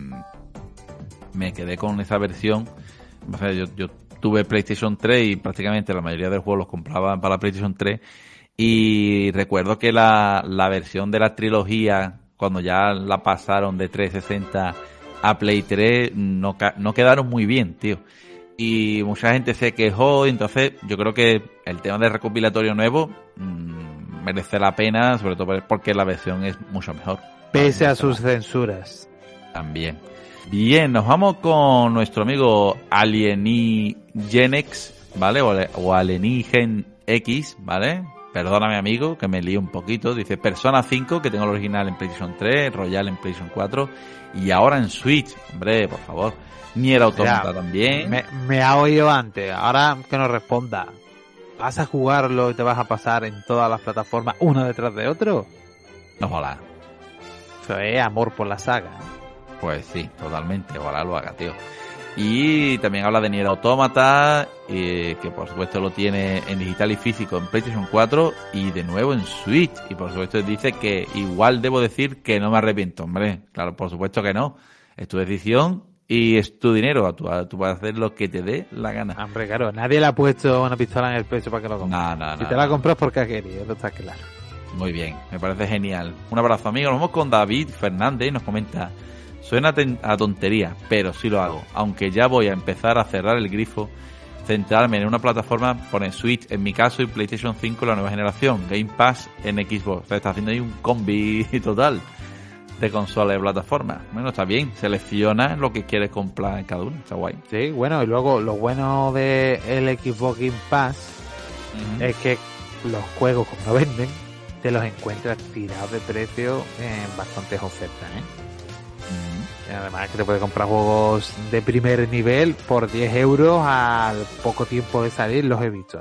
me quedé con esa versión. O sea, yo tuve PlayStation 3 y prácticamente la mayoría de los juegos los compraba para PlayStation 3. Y recuerdo que la versión de la trilogía, cuando ya la pasaron de 360 a Play 3, no quedaron muy bien, tío. Y mucha gente se quejó, entonces yo creo que el tema del recopilatorio nuevo merece la pena, sobre todo porque la versión es mucho mejor. Pese a sus censuras. También. Bien, nos vamos con nuestro amigo Alienigenex, ¿vale? O Alienigen X, ¿vale? Perdóname, amigo, que me lío un poquito. Dice Persona 5, que tengo el original en PlayStation 3, Royal en PlayStation 4 y ahora en Switch. Hombre, por favor. Nier Automata también. Me ha oído antes, ahora que nos responda. ¿Vas a jugarlo y te vas a pasar en todas las plataformas uno detrás de otro? No, ojalá. Eso es amor por la saga. Pues sí, totalmente. Ojalá lo haga, tío. Y también habla de Nier Automata, que por supuesto lo tiene en digital y físico en PlayStation 4 y de nuevo en Switch. Y por supuesto dice que igual debo decir que no me arrepiento. Hombre, claro, por supuesto que no. Es tu decisión y es tu dinero. Tú puedes hacer lo que te dé la gana. Hombre, claro, nadie le ha puesto una pistola en el pecho para que lo compres. No. Si te la compras porque ha querido, eso está claro. Muy bien, me parece genial. Un abrazo, amigos. Nos vamos con David Fernández, nos comenta: suena a tontería, pero sí lo hago. Aunque ya voy a empezar a cerrar el grifo, centrarme en una plataforma, pone Switch en mi caso y PlayStation 5 la nueva generación, Game Pass en Xbox. O sea, está haciendo ahí un combi total de consola y plataforma. Bueno, está bien, selecciona lo que quieres comprar en cada uno, está guay. Sí, bueno, y luego lo bueno de el Xbox Game Pass es que los juegos, como no venden, te los encuentras tirados de precio en bastantes ofertas, Y además que te puedes comprar juegos de primer nivel por 10 euros al poco tiempo de salir, los he visto,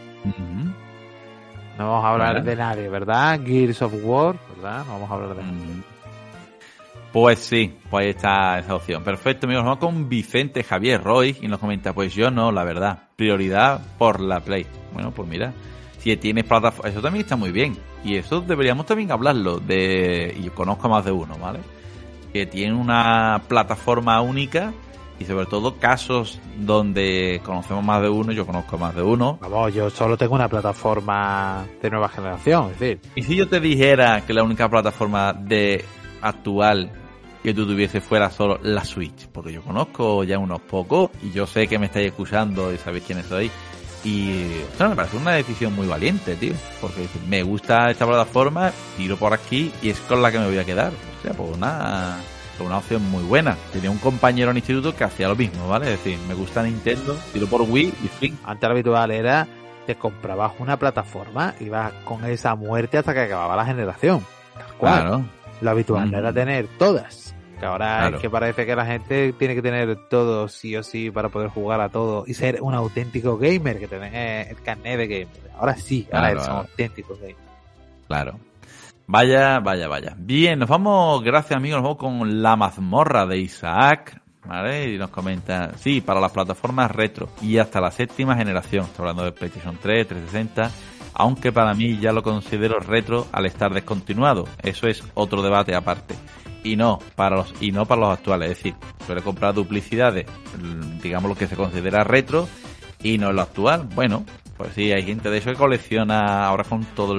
No vamos a hablar de nadie, ¿verdad? Gears of War, ¿verdad? No vamos a hablar de nadie. Pues sí, pues ahí está esa opción. Perfecto, amigos. Vamos con Vicente Javier Roy y nos comenta: pues yo no, la verdad. Prioridad por la Play. Bueno, pues mira, si tienes plataforma, eso también está muy bien. Y eso deberíamos también hablarlo y yo conozco más de uno, ¿vale? Que tiene una plataforma única y sobre todo casos donde conocemos más de uno, yo conozco más de uno. Vamos, yo solo tengo una plataforma de nueva generación, es decir. Y si yo te dijera que la única plataforma de actual que tú tuvieses fuera solo la Switch, porque yo conozco ya unos pocos y yo sé que me estáis escuchando y sabéis quiénes sois, y ostras, me parece una decisión muy valiente, tío, porque me gusta esta plataforma, tiro por aquí y es con la que me voy a quedar. O sea, pues una opción muy buena. Tenía un compañero en instituto que hacía lo mismo, ¿vale? Es decir, me gusta Nintendo, tiro por Wii y fin. Antes lo habitual era te comprabas una plataforma y ibas con esa muerte hasta que acababa la generación. Tal cual. Claro. Lo habitual era tener todas. Que ahora Claro. es que parece que la gente tiene que tener todo sí o sí para poder jugar a todo y ser un auténtico gamer, que tenés el carnet de gamer. Ahora sí, ahora Claro, eres un claro. auténtico gamer. Claro. Vaya. Bien, nos vamos, gracias amigos, nos vamos con La Mazmorra de Isaac, ¿vale? Y nos comenta, sí, para las plataformas retro y hasta la 7ª generación, estoy hablando de PlayStation 3, 360, aunque para mí ya lo considero retro al estar descontinuado. Eso es otro debate aparte. Y no para los actuales, es decir, suele comprar duplicidades, digamos lo que se considera retro, y no lo actual. Bueno, pues sí, hay gente de eso que colecciona ahora con todo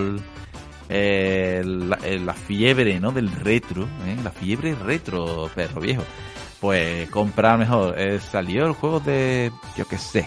la fiebre, ¿no? Del retro, la fiebre retro, perro viejo. Pues comprar mejor. Salió el juego de, yo qué sé,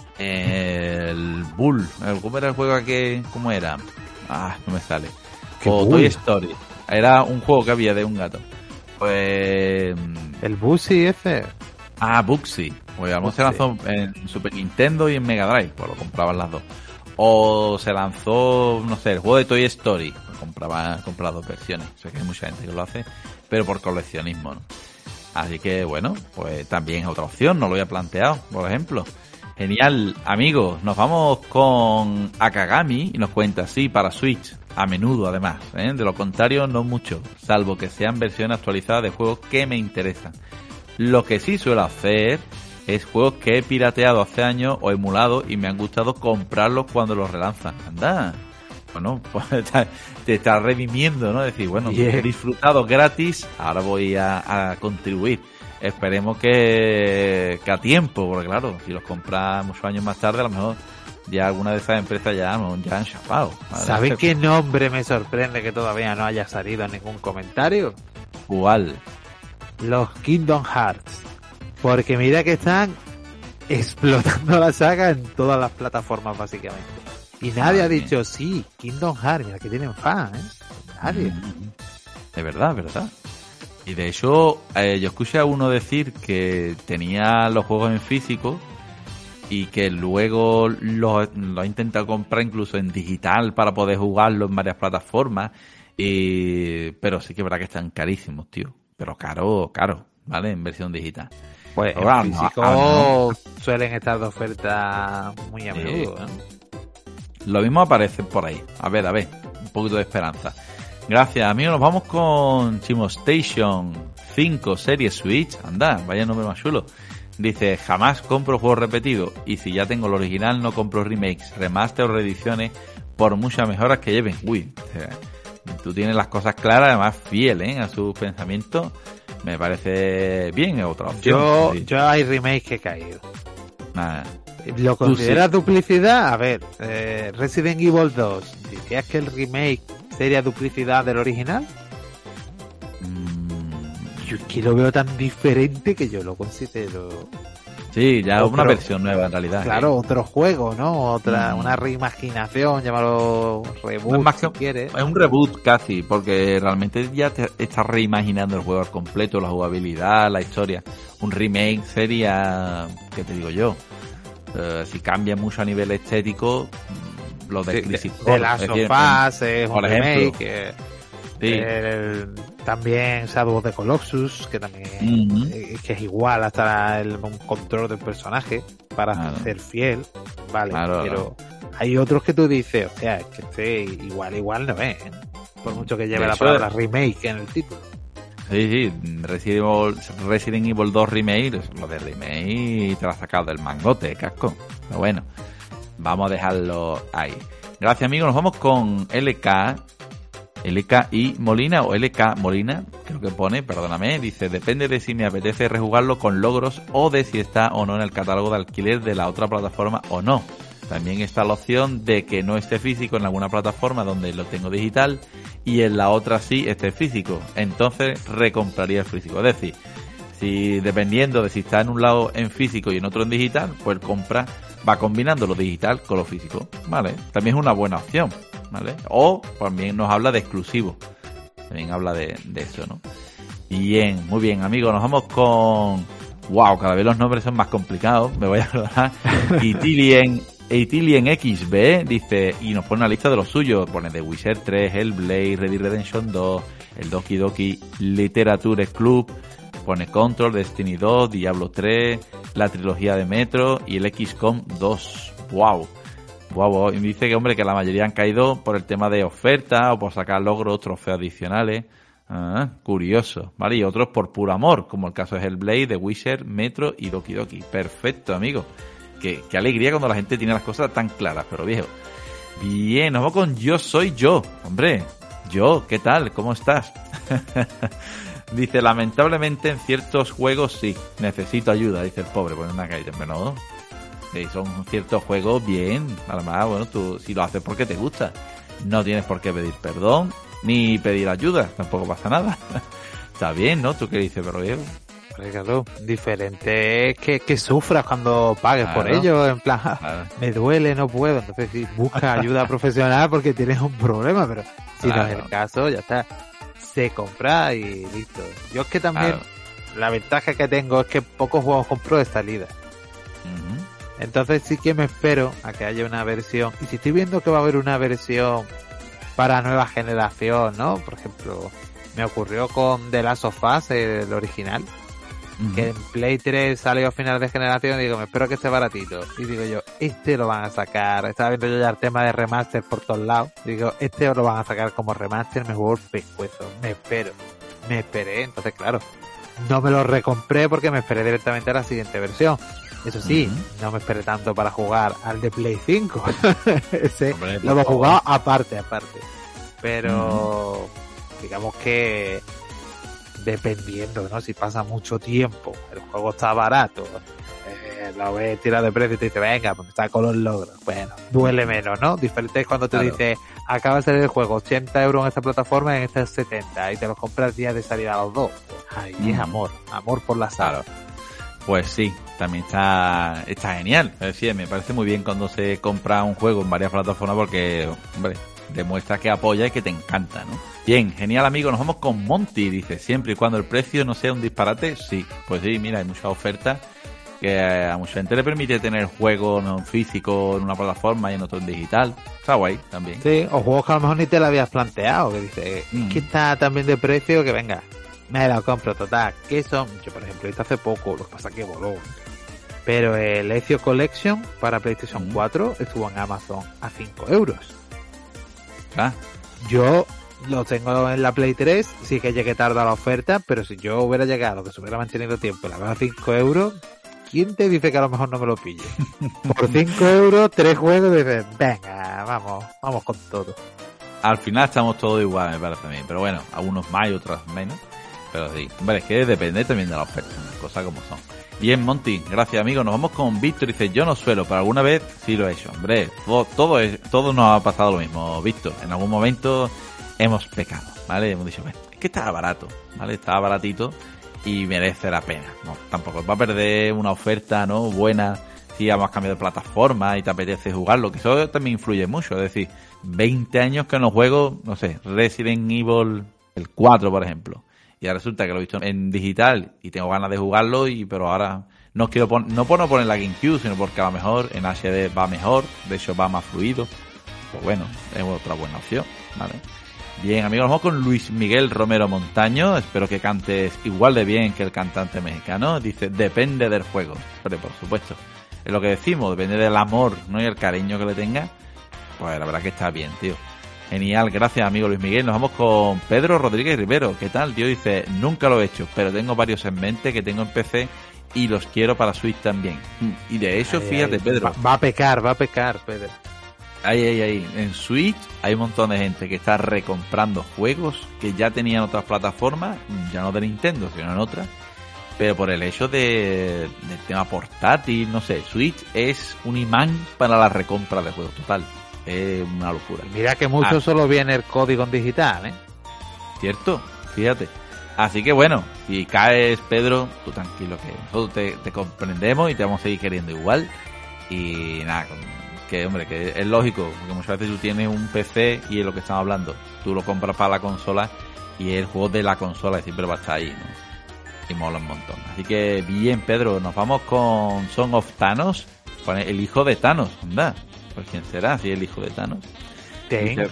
el Bull. ¿Cómo era el juego que, cómo era? No me sale. O Toy Story. Era un juego que había de un gato. Pues El Bugsy ese. Bugsy. Pues a lo mejor se lanzó en Super Nintendo y en Mega Drive, pues lo compraban las dos. O se lanzó, no sé, el juego de Toy Story. Compraba las dos versiones. Sé que hay mucha gente que lo hace, pero por coleccionismo, ¿no? Así que bueno, pues también es otra opción, no lo había planteado, por ejemplo. Genial, amigos, nos vamos con Akagami y nos cuenta, sí, para Switch, a menudo además, de lo contrario no mucho, salvo que sean versiones actualizadas de juegos que me interesan. Lo que sí suelo hacer es juegos que he pirateado hace años o emulado y me han gustado comprarlos cuando los relanzan. Anda, bueno, pues te está redimiendo, ¿no? Es decir, bueno, he disfrutado gratis, ahora voy a contribuir. Esperemos que a tiempo, porque claro, si los compras muchos años más tarde, a lo mejor ya alguna de esas empresas ya han chapado. ¿Sabes qué nombre me sorprende que todavía no haya salido en ningún comentario? ¿Cuál? Los Kingdom Hearts. Porque mira que están explotando la saga en todas las plataformas básicamente. Y nadie ha dicho, sí, Kingdom Hearts, mira que tienen fan, Nadie. De verdad, verdad. Y de hecho, yo escuché a uno decir que tenía los juegos en físico y que luego lo ha intentado comprar incluso en digital para poder jugarlo en varias plataformas. Pero sí que es verdad que están carísimos, tío. Pero caro, ¿vale? En versión digital. Pues en físico suelen estar de oferta muy a menudo, Lo mismo aparece por ahí. A ver, un poquito de esperanza. Gracias, amigos. Nos vamos con Chimo Station 5 Serie Switch. Anda, vaya nombre más chulo. Dice, jamás compro juegos repetidos y si ya tengo el original no compro remakes, remaster o reediciones por muchas mejoras que lleven. Uy, tú tienes las cosas claras, además fiel a sus pensamientos. Me parece bien, es otra opción. Yo hay remakes que he caído. Nada. ¿Lo consideras duplicidad? A ver, Resident Evil 2, ¿dirías que el remake sería duplicidad del original? Yo es que lo veo tan diferente que yo lo considero. Sí, ya una versión nueva en realidad. Claro, otro juego, ¿no? Una reimaginación, llámalo reboot, más si quieres. Es un reboot casi, porque realmente ya te estás reimaginando el juego al completo, la jugabilidad, la historia. Un remake sería, ¿qué te digo yo? Si cambia mucho a nivel estético, lo de Crisis Core, de las sofás es un remake. Sí. También Shadow of the Colossus, que también que es igual hasta el control del personaje para ser fiel, vale, pero hay otros que tú dices, o sea, que igual no es, por mucho que lleve la palabra remake en el título. Sí, Resident Evil 2 Remake, lo de remake te lo has sacado del mangote, casco. Pero bueno, vamos a dejarlo ahí. Gracias, amigos. Nos vamos con LK y Molina, o LK Molina, creo que pone, perdóname, dice, depende de si me apetece rejugarlo con logros o de si está o no en el catálogo de alquiler de la otra plataforma o no. También está la opción de que no esté físico en alguna plataforma donde lo tengo digital y en la otra sí esté físico. Entonces recompraría el físico. Es decir, si dependiendo de si está en un lado en físico y en otro en digital, pues va combinando lo digital con lo físico. Vale, también es una buena opción, ¿vale? O también nos habla de exclusivo. También habla de eso, ¿no? Bien, muy bien, amigos. Nos vamos con... Wow, cada vez los nombres son más complicados. Me voy a acordar. Itilien XB dice, y nos pone una lista de los suyos, pone The Witcher 3, Hellblade, Red Dead Redemption 2, el Doki Doki Literature Club, pone Control, Destiny 2, Diablo 3, la trilogía de Metro y el XCOM 2. Wow. Y dice que, hombre, que la mayoría han caído por el tema de oferta o por sacar logros, trofeos adicionales. Curioso, ¿vale? Y otros por puro amor, como el caso de Hellblade, The Witcher, Metro y Doki Doki. Perfecto, amigo. Qué alegría cuando la gente tiene las cosas tan claras, pero viejo. Bien, nos vamos con Yo Soy Yo. Hombre, ¿qué tal? ¿Cómo estás? Dice, lamentablemente en ciertos juegos sí, necesito ayuda, dice el pobre, pone una carita, pero no. Son ciertos juegos bien, además, bueno, tú si lo haces porque te gusta. No tienes por qué pedir perdón, ni pedir ayuda, tampoco pasa nada. Está bien, ¿no? ¿Tú qué dices, pero viejo? Claro, diferente es que sufras cuando pagues por ello, en plan, me duele, no puedo, entonces sí, busca ayuda profesional porque tienes un problema, pero si no es el caso, ya está, se compra y listo. Yo es que también, la ventaja que tengo es que pocos juegos compro de salida, entonces sí que me espero a que haya una versión, y si estoy viendo que va a haber una versión para nueva generación, ¿no? Por ejemplo, me ocurrió con The Last of Us, el original, que en Play 3 salió a final de generación y digo, me espero que esté baratito. Y digo yo, lo van a sacar. Estaba viendo yo ya el tema de remaster por todos lados. Digo, lo van a sacar como remaster, me juego el pescuezo. Me esperé. Entonces, claro, no me lo recompré porque me esperé directamente a la siguiente versión. Eso sí, no me esperé tanto para jugar al de Play 5. Ese lo he jugado aparte. Pero, digamos que... dependiendo, ¿no? Si pasa mucho tiempo, el juego está barato, lo ves tirar de precio y te dice, venga, pues está con los logros. Bueno, duele menos, ¿no? Diferente es cuando te dice, acaba de salir el juego, 80 euros en esta plataforma y en esta 70, y te los compras el día de salida a los dos. Ahí es amor por la sala. Pues sí, también está genial. Es decir, me parece muy bien cuando se compra un juego en varias plataformas porque, hombre, demuestra que apoya y que te encanta, ¿no? Bien, genial, amigo. Nos vamos con Monty. Dice, siempre y cuando el precio no sea un disparate, sí. Pues sí, mira, hay muchas ofertas que a mucha gente le permite tener juegos no físico en una plataforma y en otro en digital. Está guay también. Sí, o juegos que a lo mejor ni te lo habías planteado, que dice, es que está también de precio que venga, me lo compro, total. ¿Qué son? Yo, por ejemplo, esto hace poco, lo que pasa que voló. Pero el Ezio Collection para PlayStation 4 estuvo en Amazon a 5 euros. Yo lo tengo en la Play 3, sí que llegué tarde a la oferta, pero si yo hubiera llegado, que se hubiera mantenido tiempo y la veo a 5 euros, ¿quién te dice que a lo mejor no me lo pille? Por 5 euros, 3 juegos, dices, venga, vamos con todo. Al final estamos todos igual, me parece a mí, pero bueno, algunos más y otros menos, pero sí, hombre, es que depende también de la oferta, cosas como son. Bien, Monty, gracias, amigo. Nos vamos con Víctor. Dice, yo no suelo, pero alguna vez sí lo he hecho. Hombre, todo nos ha pasado lo mismo, Víctor. En algún momento hemos pecado, ¿vale? Hemos dicho, es que estaba barato, ¿vale? Estaba baratito y merece la pena. No, tampoco va a perder una oferta, ¿no? Buena si hemos cambiado de plataforma y te apetece jugarlo, que eso también influye mucho. Es decir, 20 años que no juego, no sé, Resident Evil el 4, por ejemplo. Y ahora resulta que lo he visto en digital y tengo ganas de jugarlo, pero ahora no quiero no por no poner la GameCube, sino porque a lo mejor en HD va mejor, de hecho va más fluido. Pues bueno, es otra buena opción, ¿vale? Bien, amigos, nos vamos con Luis Miguel Romero Montaño. Espero que cantes igual de bien que el cantante mexicano. Dice, depende del juego. Pero por supuesto, es lo que decimos, depende del amor, ¿no? Y el cariño que le tenga. Pues la verdad que está bien, tío. Genial, gracias, amigo Luis Miguel. Nos vamos con Pedro Rodríguez Rivero. ¿Qué tal, tío? Dice, nunca lo he hecho, pero tengo varios en mente que tengo en PC y los quiero para Switch también. Y de hecho, fíjate, Pedro. Va a pecar, Pedro. Ahí. En Switch hay un montón de gente que está recomprando juegos que ya tenían otras plataformas, ya no de Nintendo, sino en otras. Pero por el hecho del tema portátil, no sé, Switch es un imán para la recompra de juegos, total. Es una locura. Y mira que mucho solo viene el código en digital, ¿eh? ¿Cierto? Fíjate. Así que bueno, si caes, Pedro, tú tranquilo, que nosotros te comprendemos y te vamos a seguir queriendo igual. Y nada, que hombre, que es lógico, porque muchas veces tú tienes un PC y es lo que estamos hablando. Tú lo compras para la consola y el juego de la consola siempre va a estar ahí, ¿no? Y mola un montón. Así que bien, Pedro, nos vamos con Song of Thanos, con el hijo de Thanos, anda. ¿Por quién será? Si es el hijo de Thanos. Ten.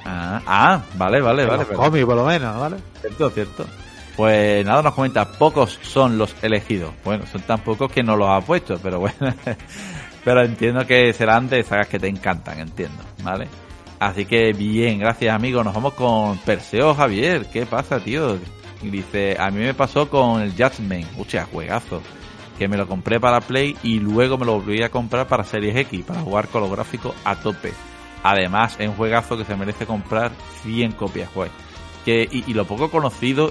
Vale. Cómic, por lo menos, ¿vale? Cierto. Pues nada, nos comenta, pocos son los elegidos. Bueno, son tan pocos que no los ha puesto, pero bueno. Pero entiendo que serán de sagas que te encantan, entiendo, ¿vale? Así que bien, gracias, amigos. Nos vamos con Perseo Javier. ¿Qué pasa, tío? Y dice, a mí me pasó con el Judgment, juegazo, que me lo compré para Play y luego me lo volví a comprar para Series X, para jugar con los gráficos a tope. Además, es un juegazo que se merece comprar 100 copias, güey. Y lo poco conocido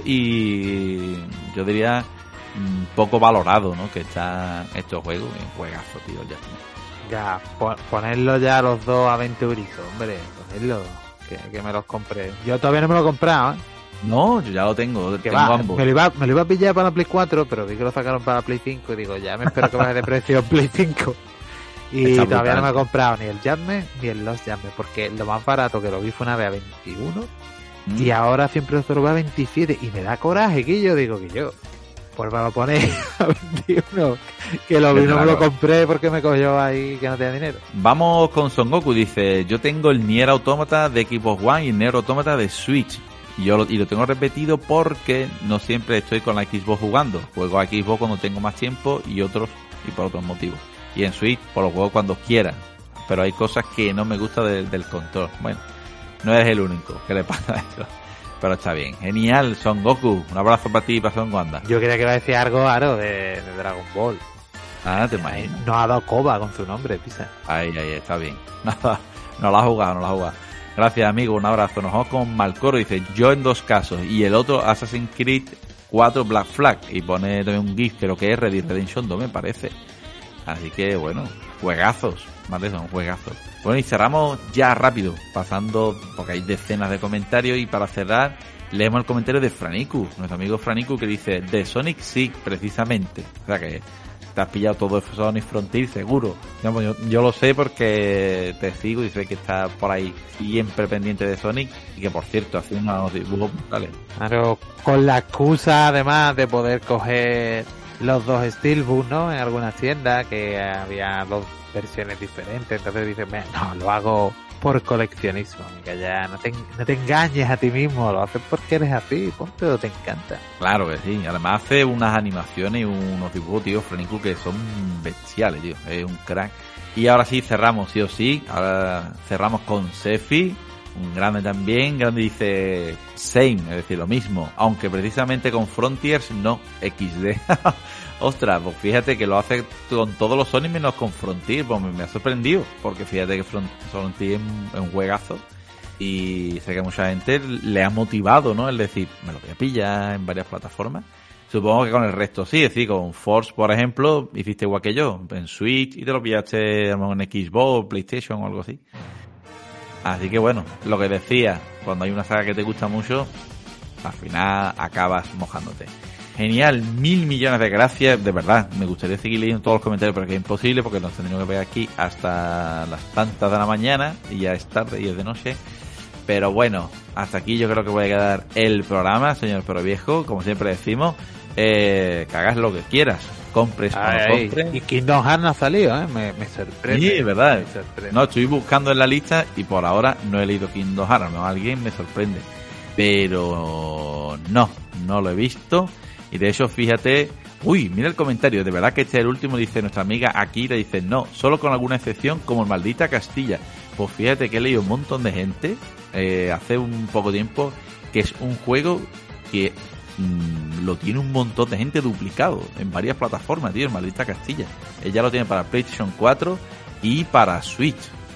y yo diría poco valorado, ¿no? Que está estos juegos, un juegazo, tío, el Judgment. Ya, ponerlo ya los dos a 20 euritos, hombre, ponerlo, que me los compré. Yo todavía no me lo he comprado, ¿eh? No, yo ya lo tengo ambos. Me lo iba a pillar para la Play 4, pero vi que lo sacaron para la Play 5 y digo, ya me espero que baje de precio en Play 5. Y está todavía brutal. No me he comprado ni el Judgment ni el Lost Judgment, porque lo más barato que lo vi fue una vez a 21 y ahora siempre se lo va a 27 y me da coraje que yo digo que yo pues me lo pone a 21, que lo vi, no me lo compré porque me cogió ahí que no tenía dinero. Vamos con Son Goku, dice, yo tengo el Nier Automata de Xbox One y el Nier Automata de Switch. Y lo tengo repetido porque no siempre estoy con la Xbox jugando. Juego a Xbox cuando tengo más tiempo y por otros motivos. Y en Switch por los juegos cuando quiera. Pero hay cosas que no me gusta del control. Bueno, no eres el único que le pasa eso. Pero está bien. Genial, Son Goku. Un abrazo para ti y para Son Wanda. Yo creía que iba a decir algo Aro de Dragon Ball. Ah, te imagino. No ha dado Koba con su nombre, pisa. Ahí, está bien. No la ha jugado. Gracias, amigo, un abrazo. Nos vamos con Malcoro, dice, yo en 2 casos, y el otro Assassin's Creed 4 Black Flag, y pone también un GIF, creo que es Red Dead Redemption 2, me parece. Así que, bueno, juegazos, ¿vale? Son juegazos. Bueno, y cerramos ya rápido, pasando, porque hay decenas de comentarios, y para cerrar, leemos el comentario de Franiku, nuestro amigo Franiku, que dice, de Sonic sí, precisamente. O sea que te has pillado todo eso Sonic Frontier, seguro. Yo lo sé porque te sigo y sé que estás por ahí siempre pendiente de Sonic y que, por cierto, hace unos dibujos brutales. Claro, con la excusa, además, de poder coger los 2 Steelbook, ¿no? En algunas tiendas, que había 2 versiones diferentes. Entonces dices, no, lo hago por coleccionismo, que ya no te engañes a ti mismo, lo haces porque eres así, ponte lo te encanta. Claro que sí, además hace unas animaciones y unos dibujos, tío, Freniku, que son bestiales, tío, es un crack. Y ahora sí cerramos, sí o sí, ahora cerramos con Sefi, un grande también, grande dice same, es decir, lo mismo, aunque precisamente con Frontiers no, XD. Ostras, pues fíjate que lo hace con todos los Sonic menos con Frontier, pues me ha sorprendido, porque fíjate que Frontier es un juegazo y sé que a mucha gente le ha motivado, ¿no? El decir, me lo voy a pillar en varias plataformas. Supongo que con el resto sí, es decir, con Force, por ejemplo, hiciste igual que yo, en Switch y te lo pillaste en Xbox, PlayStation o algo así. Así que bueno, lo que decía, cuando hay una saga que te gusta mucho, al final acabas mojándote. Genial, 1000 millones de gracias, de verdad, me gustaría seguir leyendo todos los comentarios, pero que es imposible porque nos tendríamos que ver aquí hasta las tantas de la mañana y ya es tarde y es de noche. Pero bueno, hasta aquí yo creo que voy a quedar el programa, señor Pero Viejo, como siempre decimos, que hagas lo que quieras, compres o no compres. Y Kingdom Hearts no ha salido, me sorprende. Sí, verdad. Me sorprende. No, estoy buscando en la lista y por ahora no he leído Kingdom Hearts, no, alguien me sorprende. Pero no lo he visto. Y de hecho, fíjate, mira el comentario, de verdad que este es el último, dice nuestra amiga Akira, dice, no, solo con alguna excepción, como el Maldita Castilla. Pues fíjate que he leído un montón de gente, hace un poco tiempo, que es un juego que lo tiene un montón de gente duplicado en varias plataformas, tío, el Maldita Castilla. Ella lo tiene para PlayStation 4 y para Switch.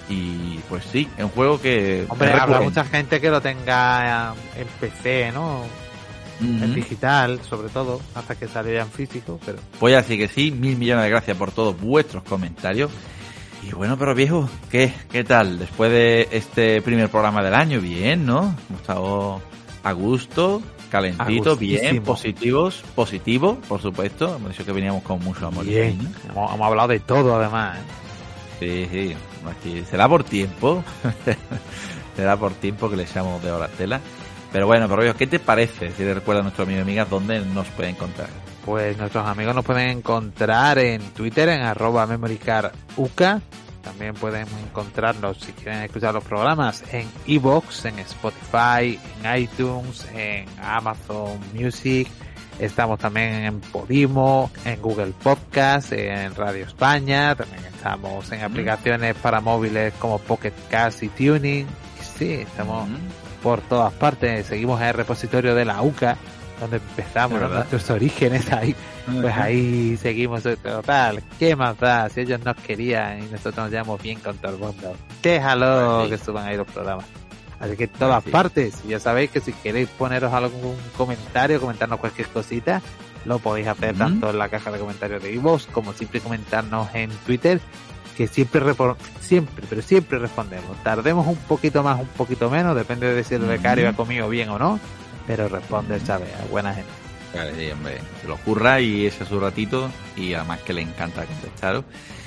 y pues sí, es un juego que... Hombre, habrá mucha gente que lo tenga en PC, ¿no? En digital, sobre todo, hasta que saliera en físico, pero... Pues así que sí, 1.000 millones de gracias por todos vuestros comentarios. Y bueno, pero viejo, ¿qué tal? Después de este primer programa del año, bien, ¿no? Hemos estado a gusto, calentito, bien, positivo, por supuesto. Hemos dicho que veníamos con mucho amor. Bien, hemos hablado de todo, además, ¿eh? Sí, aquí será por tiempo. Será por tiempo que le echamos de hora tela. Pero bueno, pero viejo, ¿qué te parece? Si le recuerda a nuestros amigos y amigas dónde nos puede encontrar. Pues nuestros amigos nos pueden encontrar en Twitter, en @memorycarduca. También pueden encontrarnos, si quieren escuchar los programas, en iVoox, en Spotify, en iTunes, en Amazon Music. Estamos también en Podimo, en Google Podcast, en Radio España. También estamos en aplicaciones para móviles como Pocket Cast y Tuning. Y sí, estamos por todas partes. Seguimos en el repositorio de la UCA, donde empezamos, ¿no? Nuestros orígenes ahí. Pues ahí seguimos. Total, ¿qué más da? Si ellos nos querían y nosotros nos llevamos bien con todo el mundo, déjalo que suban ahí los programas. Así que todas partes. Ya sabéis que si queréis poneros algún comentario, comentarnos cualquier cosita, lo podéis hacer tanto en la caja de comentarios de iVoox como siempre comentarnos en Twitter, que siempre respondemos. Tardemos un poquito más, un poquito menos, depende de si el becario ha comido bien o no, pero responde el Chávez, buena gente. Claro, sí, hombre, se lo ocurra y ese es su ratito, y además que le encanta contestaros.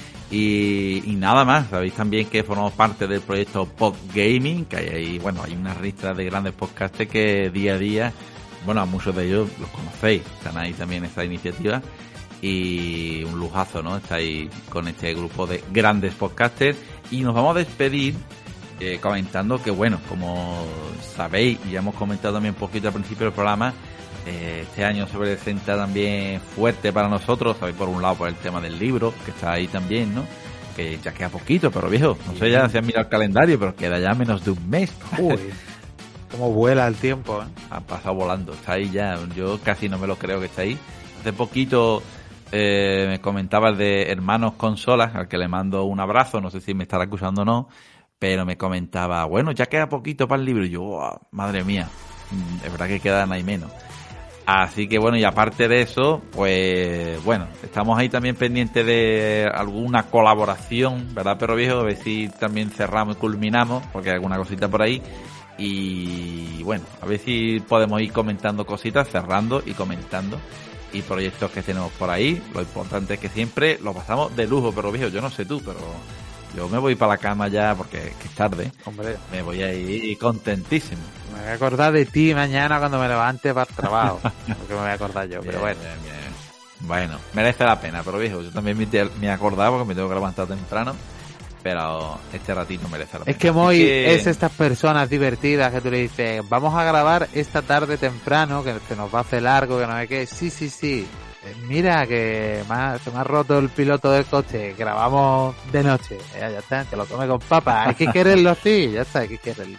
Y nada más, sabéis también que formamos parte del proyecto Pod Gaming, que hay ahí, bueno, hay una ristra de grandes podcasters que día a día, bueno, a muchos de ellos los conocéis, están ahí también en esta iniciativa, y un lujazo, ¿no? Estáis con este grupo de grandes podcasters, y nos vamos a despedir comentando que, bueno, como sabéis, y ya hemos comentado también un poquito al principio del programa, este año se presenta también fuerte para nosotros, sabéis, por un lado por el tema del libro, que está ahí también, ¿no? Que ya queda poquito, pero viejo, no sé ya si han mirado el calendario, pero queda ya menos de un mes. Uy, cómo vuela el tiempo, ¿eh? Ha pasado volando, está ahí ya, yo casi no me lo creo que está ahí. Hace poquito me comentaba el de Hermanos Consolas, al que le mando un abrazo, no sé si me estará acusando o no, pero me comentaba, bueno, ya queda poquito para el libro, y yo, oh, madre mía, es verdad que quedan ahí menos. Así que bueno, y aparte de eso, pues bueno, estamos ahí también pendientes de alguna colaboración, ¿verdad, Perro Viejo? A ver si también cerramos y culminamos, porque hay alguna cosita por ahí. Y bueno, a ver si podemos ir comentando cositas, cerrando y comentando. Y proyectos que tenemos por ahí. Lo importante es que siempre lo pasamos de lujo, Perro Viejo. Yo no sé tú, pero yo me voy para la cama ya porque es tarde. Hombre, me voy a ir contentísimo. Me voy a acordar de ti mañana cuando me levante para el trabajo. Porque me voy a acordar yo, pero bueno. Bien. Bueno, merece la pena, pero viejo, yo también me he acordado porque me tengo que levantar temprano. Pero este ratito merece la pena. Es que Moy es estas personas divertidas que tú le dices, vamos a grabar esta tarde temprano, que se nos va a hacer largo, que no sé qué. Sí. Mira que se me ha roto el piloto del coche, grabamos de noche. Ya está, que lo come con papas. Hay que quererlo así, ya está, hay que quererlo.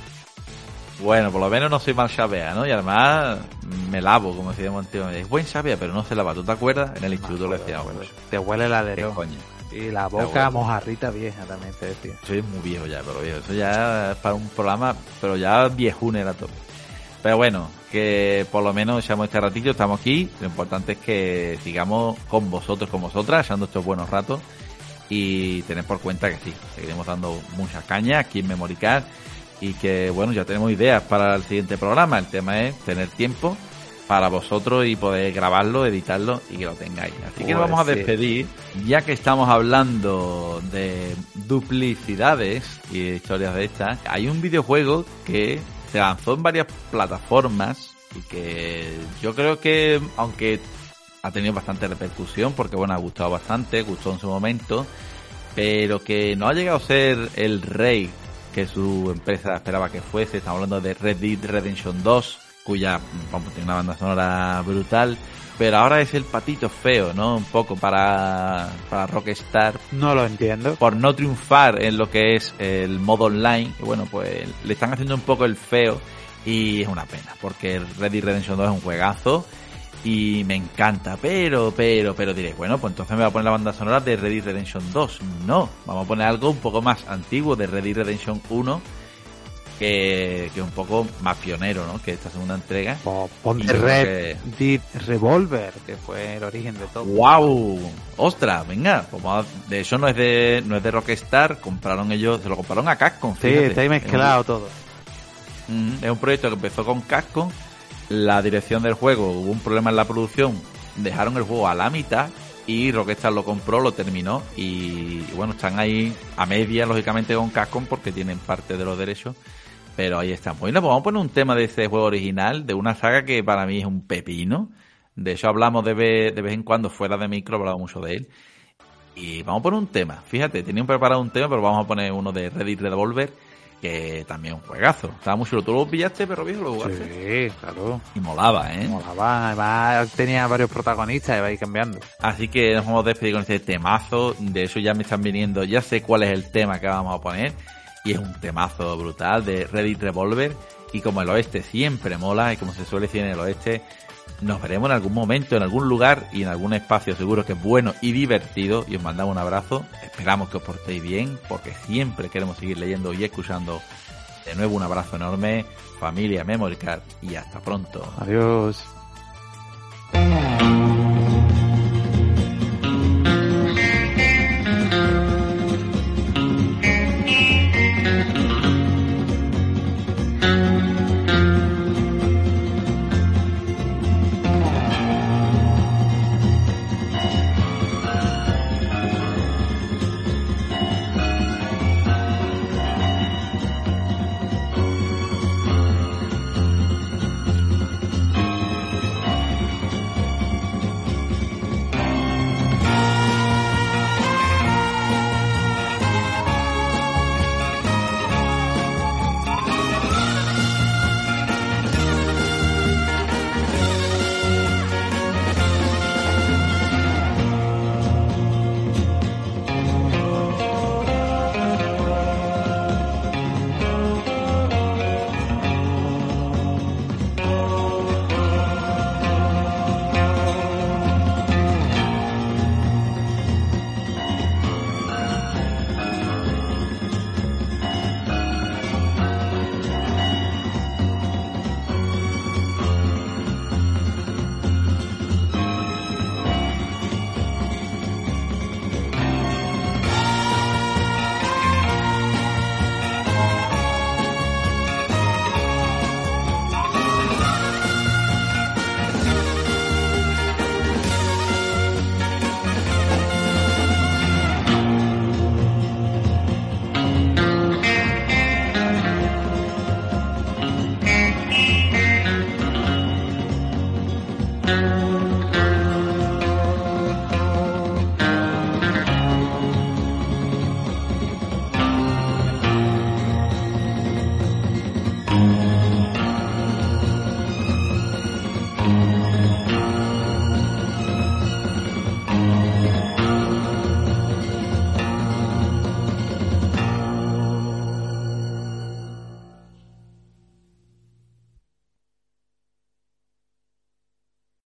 Bueno, por lo menos no soy mal chabea, ¿no? Y además me lavo, como decíamos antiguamente. Es buen chabea, pero no se lava. ¿Tú te acuerdas? En el instituto le decíamos, bueno, te huele el alerón. Coño. Y la boca mojarrita vieja también te decía. Soy muy viejo ya, pero viejo. Eso ya es para un programa, pero ya viejune era todo. Pero bueno, que por lo menos echamos este ratito, estamos aquí. Lo importante es que sigamos con vosotros, con vosotras, echando estos buenos ratos. Y tened por cuenta que sí, seguiremos dando mucha caña aquí en Memory Card. Y que, bueno, ya tenemos ideas para el siguiente programa. El tema es tener tiempo para vosotros y poder grabarlo, editarlo y que lo tengáis. Así que nos vamos a despedir, ya que estamos hablando de duplicidades y de historias de estas. Hay un videojuego que se lanzó en varias plataformas y que yo creo que, aunque ha tenido bastante repercusión, porque bueno, ha gustado bastante, gustó en su momento, pero que no ha llegado a ser el rey que su empresa esperaba que fuese. Estamos hablando de Red Dead Redemption 2, cuya, vamos, tiene una banda sonora brutal, pero ahora es el patito feo, ¿no? Un poco para Rockstar. No lo entiendo. Por no triunfar en lo que es el modo online, y bueno, pues le están haciendo un poco el feo y es una pena, porque Red Dead Redemption 2 es un juegazo y me encanta, pero diréis, bueno, pues entonces me voy a poner la banda sonora de Red Dead Redemption 2. No, vamos a poner algo un poco más antiguo de Red Dead Redemption 1, que es un poco más pionero, ¿no? Que esta segunda entrega. Ponte Red Dead Revolver, que fue el origen de todo. ¡Wow! ¡Ostras! Venga, pues de eso no es de Rockstar, compraron ellos, se lo compraron a Capcom. Sí, está ahí mezclado todo. Es un proyecto que empezó con Capcom. La dirección del juego, hubo un problema en la producción, dejaron el juego a la mitad y Rockstar lo compró, lo terminó y bueno, están ahí a media, lógicamente, con Capcom porque tienen parte de los derechos, pero ahí están. Bueno, pues vamos a poner un tema de este juego original, de una saga que para mí es un pepino. De hecho hablamos de vez en cuando fuera de micro, hablamos mucho de él. Y vamos a poner un tema, fíjate, tenía preparado un tema, pero vamos a poner uno de Red Dead Revolver, que también es un juegazo. Estaba muy chulo. ¿Tú lo pillaste, pero viejo, lo jugaste? Sí, claro. Y molaba, ¿eh? Molaba. Además tenía varios protagonistas y va a ir cambiando. Así que nos vamos a despedir con este temazo. De eso ya me están viniendo. Ya sé cuál es el tema que vamos a poner. Y es un temazo brutal de Red Dead Revolver. Y como el oeste siempre mola, y como se suele decir en el oeste, nos veremos en algún momento, en algún lugar y en algún espacio seguro que es bueno y divertido. Y os mandamos un abrazo. Esperamos que os portéis bien, porque siempre queremos seguir leyendo y escuchando. De nuevo un abrazo enorme, familia Memory Card, y hasta pronto. Adiós.